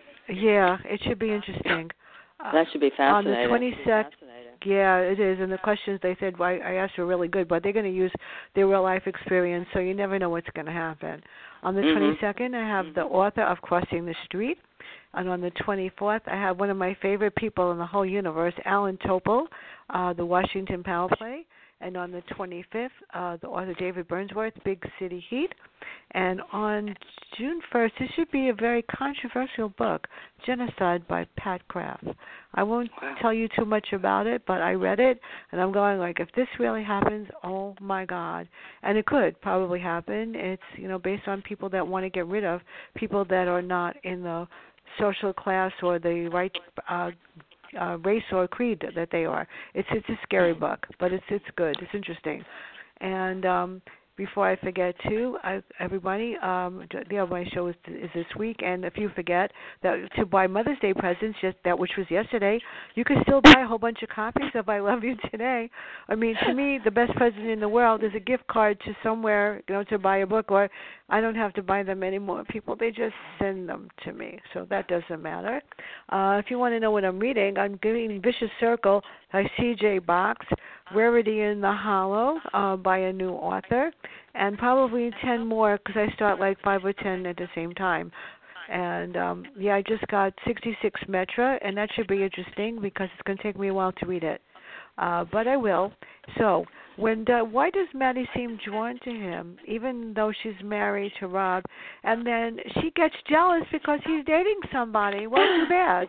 Yeah, it should be interesting. That should be fascinating. On the twenty-second, yeah, it is. And the questions they said, well, I asked were really good, but they're going to use their real life experience, so you never know what's going to happen. On the mm-hmm. twenty-second, I have the author of Crossing the Street. And on the twenty-fourth, I have one of my favorite people in the whole universe, Alan Topol, uh, the Washington Power Play. And on the twenty-fifth, uh, the author David Burnsworth, Big City Heat. And on June first, this should be a very controversial book, Genocide by Pat Kraft. I won't tell you too much about it, but I read it, and I'm going like, if this really happens, oh my God. And it could probably happen. It's, you know, based on people that want to get rid of people that are not in the social class or the right uh Uh, race or creed that they are. It's it's a scary book, but it's it's good. It's interesting. And um, before I forget, too, I, everybody, um, the my show is, is this week. And if you forget that to buy Mother's Day presents, just that which was yesterday, you can still buy a whole bunch of copies of I Love You Today. I mean, to me, the best present in the world is a gift card to somewhere, you know, to buy a book, or I don't have to buy them anymore. People, they just send them to me, so that doesn't matter. Uh, if you want to know what I'm reading, I'm giving Vicious Circle by C J Box, Rarity in the Hollow uh, by a new author, and probably ten more because I start like five or ten at the same time. And, um, yeah, I just got sixty-six Metra, and that should be interesting because it's going to take me a while to read it. Uh, but I will. So, when uh, why does Maddie seem drawn to him, even though she's married to Rob? And then she gets jealous because he's dating somebody. Well, too bad.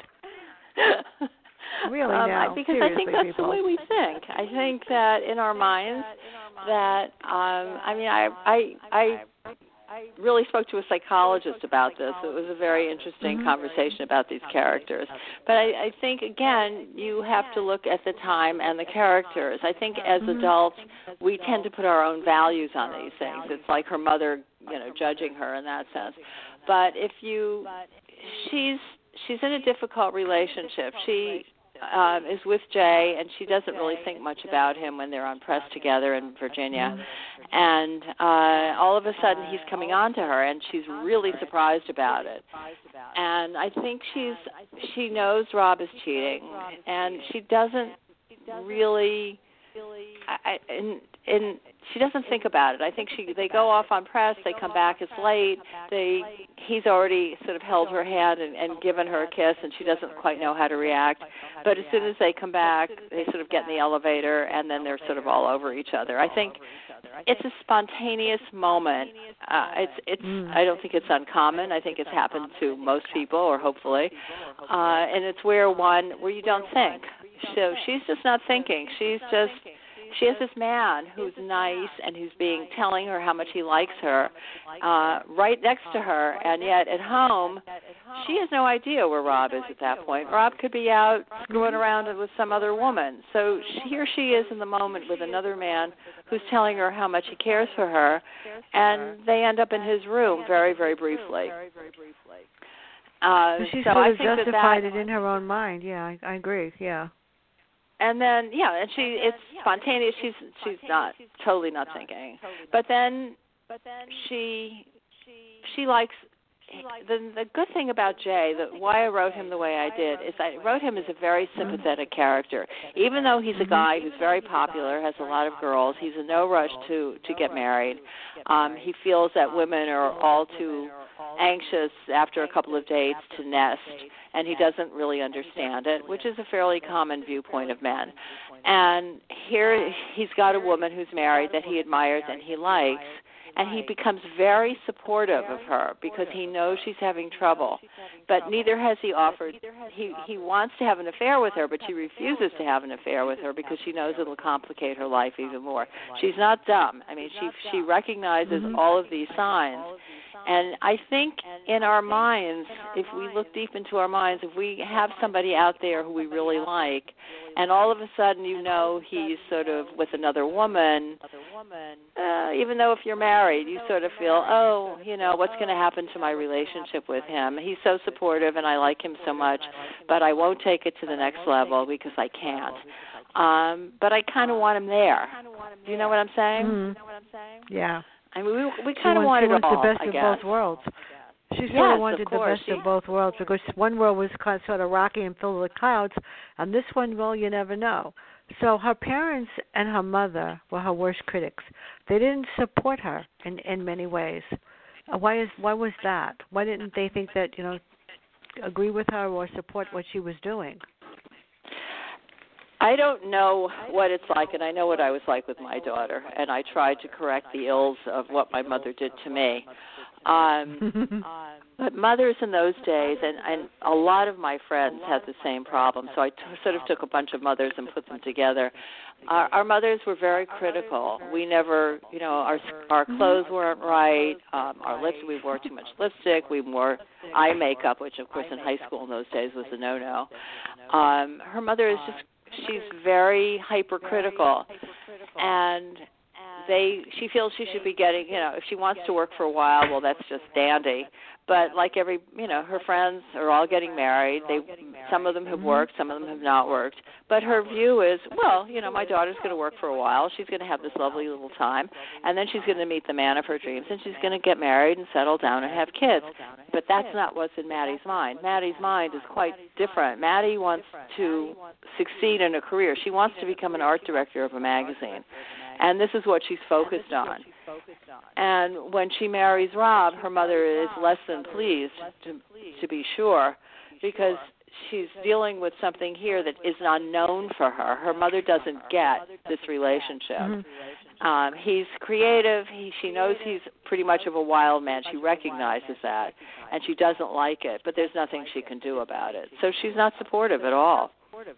Really um, now, because seriously, I think that's people. the way we think. I think that in our minds that um, I mean I I I really spoke to a psychologist about this. It was a very interesting mm-hmm. conversation about these characters. But I, I think again you have to look at the time and the characters. I think as mm-hmm. adults we tend to put our own values on these things. It's like her mother, you know, judging her in that sense. But if you she's she's in a difficult relationship. She Um, is with Jay, and she doesn't really think much about him when they're on press together in Virginia. And uh, all of a sudden, he's coming on to her, and she's really surprised about it. And I think she's she knows Rob is cheating, and she doesn't really. I, and, and she doesn't think about it. I think she they go off on press. They come back. It's late. They he's already sort of held her hand and, and given her a kiss, and she doesn't quite know how to react. But as soon as they come back, they sort of get in the elevator, and then they're sort of all over each other. I think it's a spontaneous moment. Uh, it's it's. I don't think it's uncommon. I think it's happened to most people, or hopefully, uh, and it's where one where you don't think. So she's just not thinking. She's just she has this man who's nice and who's being telling her how much he likes her uh, right next to her, and yet at home she has no idea where Rob is at that point. Rob could be out screwing around with some other woman. So she, here she is in the moment with another man who's telling her how much he cares for her, and they end up in his room very, very briefly. Uh, she so sort I of think justified that that, it in her own mind. Yeah, I, I agree. Yeah. And then, yeah, and she it's spontaneous. She's she's not totally not thinking, but then she she likes. The, the good thing about Jay, the, why I wrote him the way I did, is I wrote him as a very sympathetic character. Even though he's a guy who's very popular, has a lot of girls, he's in no rush to, to get married. Um, he feels that women are all too anxious after a couple of dates to nest, and he doesn't really understand it, which is a fairly common viewpoint of men. And here he's got a woman who's married that he admires and he likes, and he becomes very supportive of her because he knows she's having trouble. But neither has he offered. He he wants to have an affair with her, but she refuses to have an affair with her because she knows it'll complicate her life even more. She's not dumb. I mean, she she recognizes mm-hmm. all of these signs. And I think in our minds, if we look deep into our minds, if we have somebody out there who we really like, and all of a sudden you know he's sort of with another woman, uh, even though if you're married, you sort of feel, oh, you know, what's going to happen to my relationship with him? He's so supportive and I like him so much, but I won't take it to the next level because I can't. Um, but I kind of want him there. Do you know what I'm saying? Mm-hmm. Yeah. I mean, we we kind of wanted she it all, the best I of guess. both worlds. She sort yes, of wanted of the course. best she, of both worlds because one world was kind of sort of rocky and filled with clouds, and this one, well, you never know. So her parents and her mother were her worst critics. They didn't support her in, in many ways. Uh, why is why was that? Why didn't they think that, you know, agree with her or support what she was doing? I don't know what it's like, and I know what I was like with my daughter, and I tried to correct the ills of what my mother did to me. Um, but mothers in those days, and, and a lot of my friends had the same problem, so I t- sort of took a bunch of mothers and put them together. Our, our mothers were very critical. We never, you know, our our clothes weren't right, um, our lips, we wore too much lipstick, we wore eye makeup, which of course in high school in those days was a no-no. Um, her mother is just She's very hypercritical, and they. She feels she should be getting. You know, if she wants to work for a while, well, that's just dandy. But like every, you know, her friends are all getting married. They, some of them have worked, some of them have not worked. But her view is, well, you know, my daughter's going to work for a while. She's going to have this lovely little time, and then she's going to meet the man of her dreams, and she's going to get married and settle down and have kids. But that's not what's in Maddie's mind. Maddie's mind is quite different. Maddie wants to succeed in a career. She wants to become an art director of a magazine, and this is what she's focused on. And when she marries Rob, her mother is less than pleased, to, to be sure, because she's dealing with something here that is unknown for her. Her mother doesn't get this relationship. Mm-hmm. Um, he's creative. He, she knows he's pretty much of a wild man. She recognizes that, and she doesn't like it, but there's nothing she can do about it. So she's not supportive at all.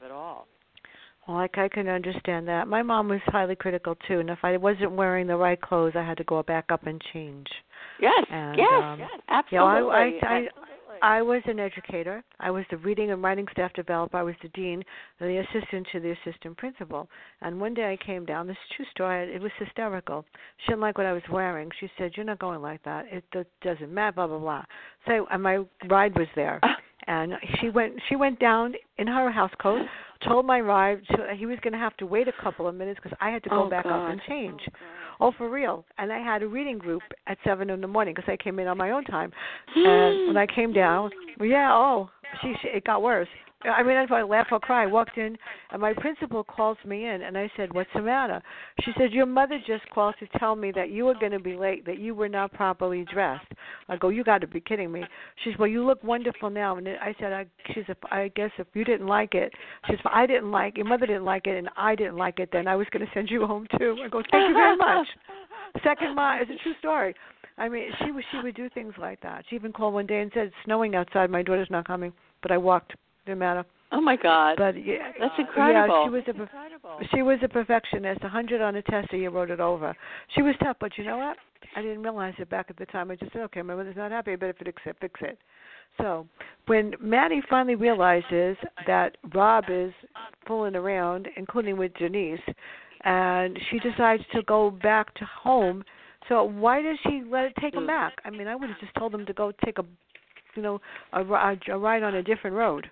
Well, like I can understand that. My mom was highly critical too, and if I wasn't wearing the right clothes, I had to go back up and change. Yes, and, yes, um, yes, absolutely. You know, I, I, I, I was an educator. I was the reading and writing staff developer. I was the dean, the assistant to the assistant principal. And one day I came down. This is a true story. It was hysterical. She didn't like what I was wearing. She said, "You're not going like that. It doesn't matter." Blah blah blah. So, and my ride was there, and she went. She went down in her house coat. Told my ride he was going to have to wait a couple of minutes because I had to go oh, back God. up and change. Oh, for real. And I had a reading group at seven in the morning because I came in on my own time. And when I came down, well, yeah, oh, she, she, it got worse. I mean, if I laugh or cry, I walked in, and my principal calls me in, and I said, "What's the matter?" She said, "Your mother just called to tell me that you were going to be late, that you were not properly dressed." I go, "You got to be kidding me." She said, "Well, you look wonderful now." And I said, I, she said, "I guess if you didn't like it," she said, "I didn't like it, your mother didn't like it, and I didn't like it, then I was going to send you home too." I go, "Thank you very much." Second mom, it's a true story. I mean, she was she would do things like that. She even called one day and said, "It's snowing outside. My daughter's not coming," but I walked. Didn't matter. Oh my God. But yeah, that's incredible. Yeah, she was a she was a perfectionist. A hundred on a test, so you wrote it over. She was tough, but you know what? I didn't realize it back at the time. I just said, okay, my mother's not happy, I better fix it. Fix it. So when Maddie finally realizes that Rob is fooling around, including with Denise, and she decides to go back to home. So why does she let it take him back? I mean, I would have just told him to go take a, you know, a, a ride on a different road.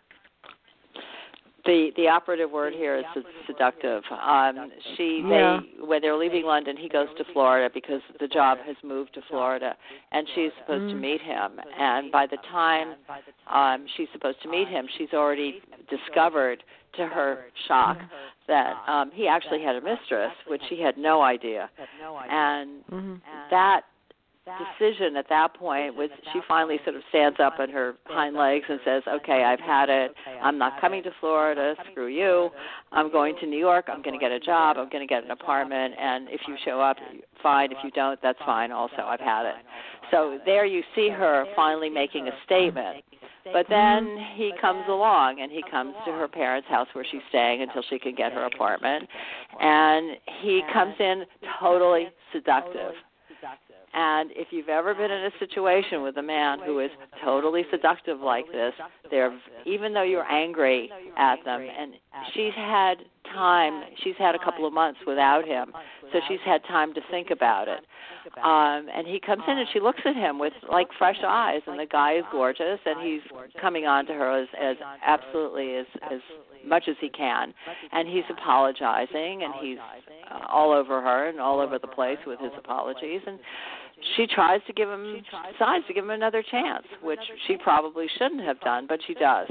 The the operative word here is seductive. Um, she yeah. they when they're leaving London, he goes to Florida because the job has moved to Florida, and she's supposed mm. to meet him. And by the time um, she's supposed to meet him, she's already discovered, to her shock, that um, he actually had a mistress, which she had no idea. And mm-hmm. that decision at that point was she finally sort of stands up on her hind legs and says, okay, I've had it. I'm not coming to Florida. Screw you. I'm going to New York. I'm going to get a job. I'm going to get an apartment. And if you show up, fine. If you don't, that's fine also. I've had it. So there you see her finally making a statement. But then he comes along, and he comes to her parents' house where she's staying until she can get her apartment. And he comes in totally seductive. And if you've ever been in a situation with a man who is totally seductive like this, they're, even though you're angry at them, and she's had time, she's had a couple of months without him, so she's had time to think about it. Um, and he comes in and she looks at him with like fresh eyes, and the guy is gorgeous, and he's coming on to her as, as absolutely as, as much as he can, and he's apologizing, and he's uh, all over her and all over the place with his apologies, and she tries to give him, decides to give him another chance, which she probably shouldn't have done, but she does.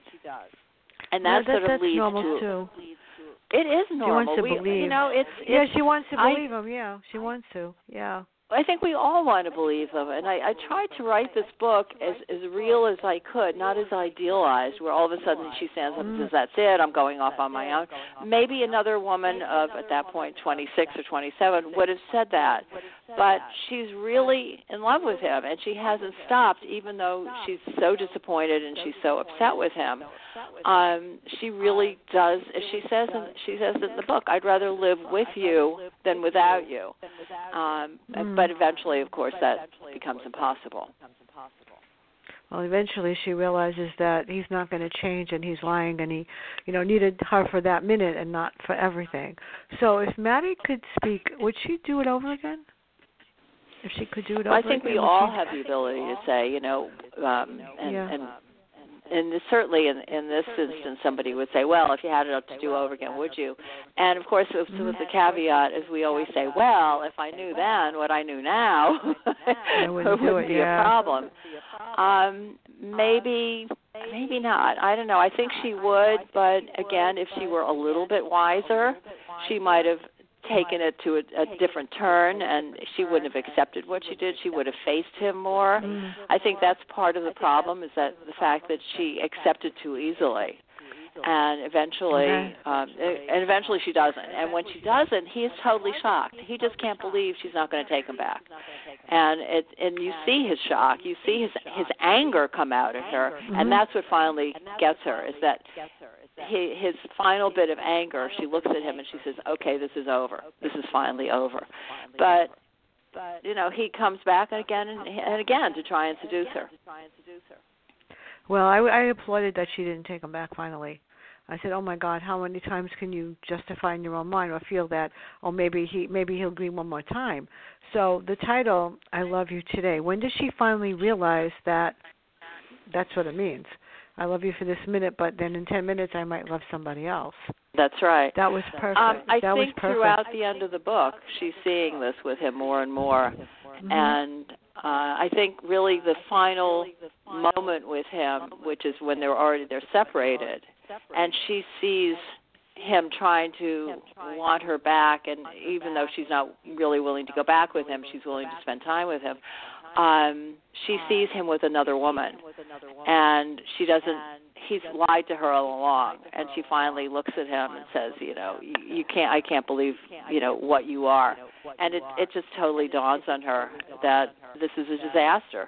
And that, yeah, that sort of that's leads normal to. Too. It is normal. She wants to we, believe. You know, it's, it's yeah, she wants to I, believe him. Yeah, she wants to. Yeah. I think we all want to believe them, and I, I tried to write this book as, as real as I could, not as idealized, where all of a sudden she stands up and says, that's it, I'm going off on my own. Maybe another woman of, at that point, twenty-six or twenty-seven would have said that, but she's really in love with him, and she hasn't stopped, even though she's so disappointed and she's so upset with him. Um, she really does, as she says in, she says in the book, I'd rather live with you than without you. Um, mm. But eventually, of course, that becomes impossible. Well, eventually she realizes that he's not going to change, and he's lying, and he, you know, needed her for that minute and not for everything. So if Maddie could speak, would she do it over again? If she could do it over I think again, we all have the ability to say, you know, um, and, yeah. and and certainly in, in this instance, somebody would say, well, if you had it to do over again, would you? And, of course, with, with the caveat, as we always say, well, if I knew then what I knew now, it wouldn't do it, be yeah. a problem. Um, maybe, maybe not. I don't know. I think she would, but, again, if she were a little bit wiser, she might have taken it to a, a different turn, and she wouldn't have accepted what she did. She would have faced him more. Mm. I think that's part of the problem, is that the fact that she accepted too easily, and eventually, Okay. um, and eventually she doesn't. And when she doesn't, he is totally shocked. He just can't believe she's not going to take him back. And it, and you see his shock, you see his his anger come out at her, Mm-hmm. and that's what finally gets her. Is that He, his final bit of anger, she looks at him and she says, okay, this is over. This is finally over. But, you know, he comes back again and, and again to try and seduce her. Well, I, I applauded that she didn't take him back finally. I said, oh, my God, how many times can you justify in your own mind or feel that, oh, maybe, he, maybe he'll agree one more time. So the title, I Love You Today, when does she finally realize that that's what it means? I love you for this minute, but then in ten minutes I might love somebody else. That's right. That was perfect. Um, I that think was perfect. throughout the end of the book, she's seeing this with him more and more. Mm-hmm. And uh, I think really the final moment with him, which is when they're already they're separated, and she sees him trying to want her back, and even though she's not really willing to go back with him, she's willing to spend time with him. Um, she sees him with another woman, and she doesn't. He's lied to her all along, and she finally looks at him and says, "You know, you, you can't. I can't believe, you know, what you are." And it it just totally dawns on her that this is a disaster,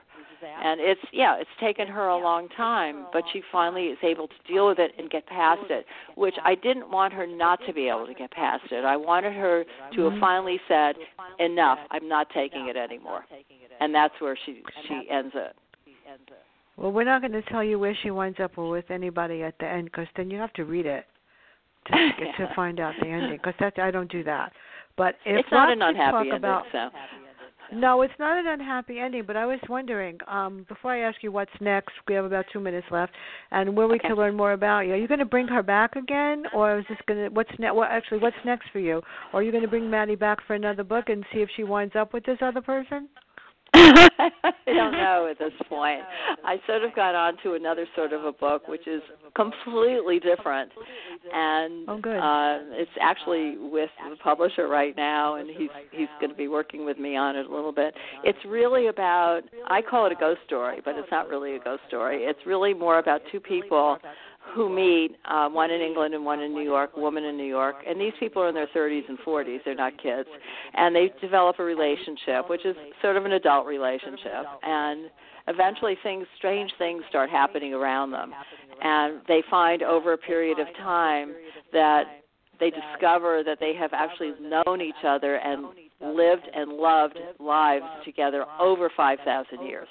And it's, yeah, it's taken her a long time, but she finally is able to deal with it and get past it, which I didn't want her not to be able to get past it. I wanted her to have finally said, enough, I'm not taking it anymore. And that's where she, she ends it. Well, we're not going to tell you where she winds up or with anybody at the end, because then you have to read it to get to find out the ending. Because that I don't do that. But if it's not an Rob could unhappy talk ending. About, so. No, it's not an unhappy ending. But I was wondering, um, before I ask you what's next, we have about two minutes left, and where we okay. can learn more about you. Are you going to bring her back again, or is this going to what's ne- what actually what's next for you? Or are you going to bring Maddie back for another book and see if she winds up with this other person? I don't know at this point. I sort of got on to another sort of a book, which is completely different, and oh, good. Uh, it's actually with the publisher right now, and he's he's going to be working with me on it a little bit. It's really about, I call it a ghost story, but it's not really a ghost story. It's really more about two people who meet, uh, one in England and one in New York, a woman in New York, and these people are in their thirties and forties, they're not kids, and they develop a relationship, which is sort of an adult relationship, and eventually things, strange things start happening around them, and they find over a period of time that they discover that they have actually known each other and lived and loved lives together over five thousand years.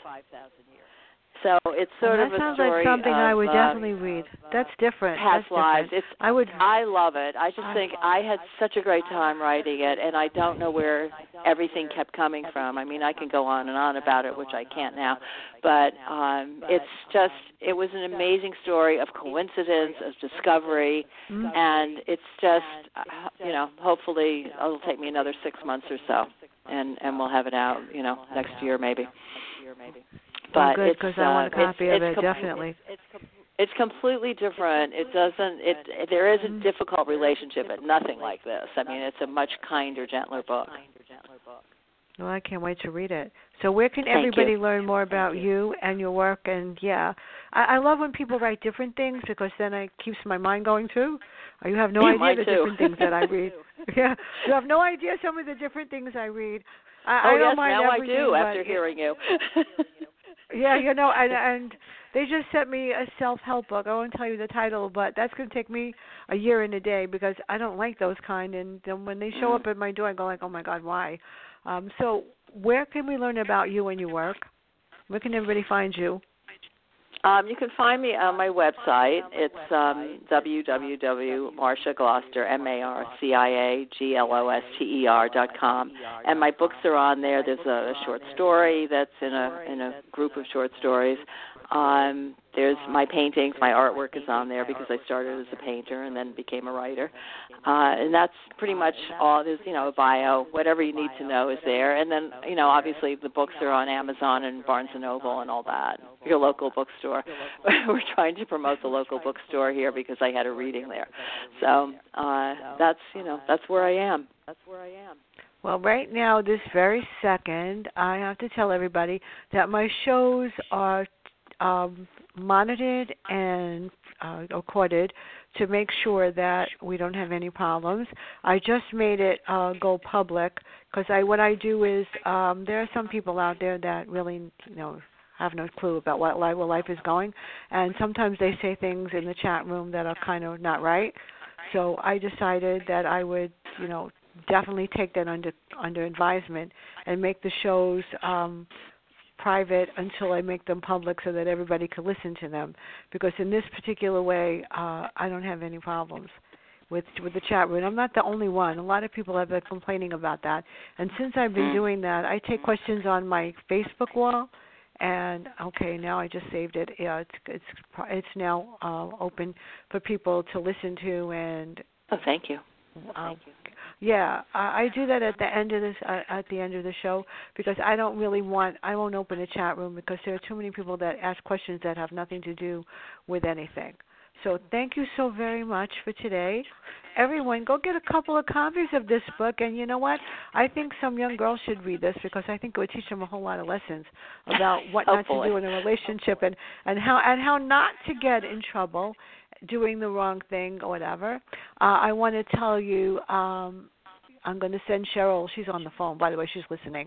So it's sort well, of a sounds story like something of, I would uh, definitely read. That's different. Past That's lives. Different. It's, I would. I love it. I just think I had such a great time writing it, and I don't know where everything kept coming from. I mean, I can go on and on about it, which I can't now, but um, it's just, it was an amazing story of coincidence, of discovery, mm-hmm. and it's just, uh, you know, hopefully it'll take me another six months or so, and, and we'll have it out, you know, next year maybe. But oh, good, because uh, I want a copy it's, of it's it, com- definitely. It's, it's, it's completely different. It doesn't, it, it there is a difficult relationship, but nothing like this. I mean, it's a much kinder, gentler book. Well, I can't wait to read it. So where can Thank everybody you. learn more about you. you and your work? And, yeah, I, I love when people write different things, because then it keeps my mind going, too. You have no yeah, idea mine the too. different things that I read. Yeah, you have no idea some of the different things I read. I, oh, I don't yes, mind now I everything, do after but, hearing you. Yeah, you know, and, and they just sent me a self-help book. I won't tell you the title, but that's going to take me a year and a day, because I don't like those kind. And then when they show up at my door, I go like, oh, my God, why? Um, so where can we learn about you and your work? Where can everybody find you? Um, you can find me on my website. It's um, w w w dot marcia gloster, M A R C I A G L O S T E R dot com, and my books are on there. There's a, a short story that's in a in a group of short stories. Um, there's my paintings, my artwork is on there, because I started as a painter and then became a writer. Uh, and that's pretty much all. There's, you know, a bio, whatever you need to know is there. And then, you know, obviously the books are on Amazon and Barnes and Noble and all that, your local bookstore. We're trying to promote the local bookstore here because I had a reading there. So uh, that's, you know, that's where I am. That's where I am. Well, right now, this very second, I have to tell everybody that my shows are um, monitored and uh, recorded to make sure that we don't have any problems. I just made it uh, go public, because I what I do is um, there are some people out there that really, you know, have no clue about what life, where life is going, and sometimes they say things in the chat room that are kind of not right. So I decided that I would, you know, definitely take that under under advisement and make the shows um, private until I make them public, so that everybody can listen to them. Because in this particular way, uh, I don't have any problems with with the chat room. I'm not the only one. A lot of people have been complaining about that. And since I've been doing that, I take questions on my Facebook wall. And okay, now I just saved it. Yeah, it's it's it's now uh, open for people to listen to. And oh, thank you. Uh, thank you. Yeah, I, I do that at the end of this uh, at the end of the show, because I don't really want. I won't open a chat room because there are too many people that ask questions that have nothing to do with anything. So thank you so very much for today. Everyone, go get a couple of copies of this book. And you know what? I think some young girls should read this, because I think it would teach them a whole lot of lessons about what not to do in a relationship, and, and how and how not to get in trouble doing the wrong thing or whatever. Uh, I want to tell you, um, I'm going to send Cheryl. She's on the phone, by the way. She's listening.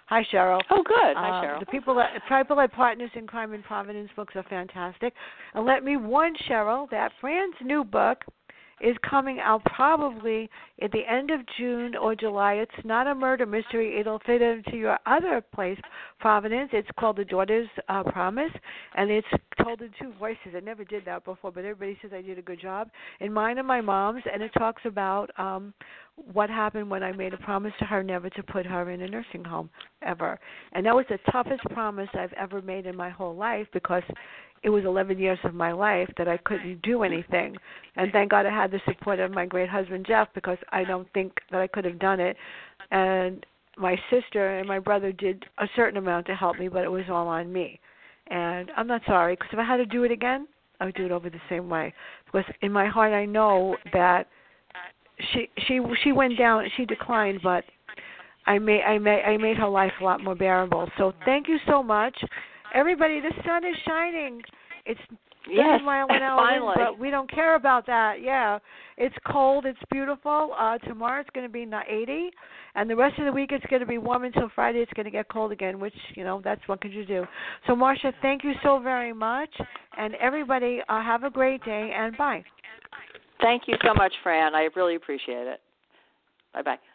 Hi, Cheryl. Oh, good. Hi, Uh, Cheryl. the people at Tribal Ed Partners in Crime and Providence books are fantastic. And let me warn Cheryl that Fran's new book is coming out probably at the end of June or July. It's not a murder mystery. It'll fit into your other place, Providence. It's called The Daughter's uh, Promise, and it's told in two voices. I never did that before, but everybody says I did a good job. In mine and my mom's, and it talks about um, what happened when I made a promise to her never to put her in a nursing home ever. And that was the toughest promise I've ever made in my whole life, because it was eleven years of my life that I couldn't do anything. And thank God I had the support of my great husband, Jeff, because I don't think that I could have done it. And my sister and my brother did a certain amount to help me, but it was all on me. And I'm not sorry, because if I had to do it again, I would do it over the same way. Because in my heart I know that she she she went down, she declined, but I made I made I made her life a lot more bearable. So thank you so much. Everybody, the sun is shining. It's yes, mile an hour finally. wind, but we don't care about that. Yeah, it's cold. It's beautiful. Uh, tomorrow it's going to be eighty, and the rest of the week it's going to be warm until Friday. It's going to get cold again, which, you know, that's what could you do. So, Marcia, thank you so very much, and everybody, uh, have a great day, and bye. Thank you so much, Fran. I really appreciate it. Bye-bye.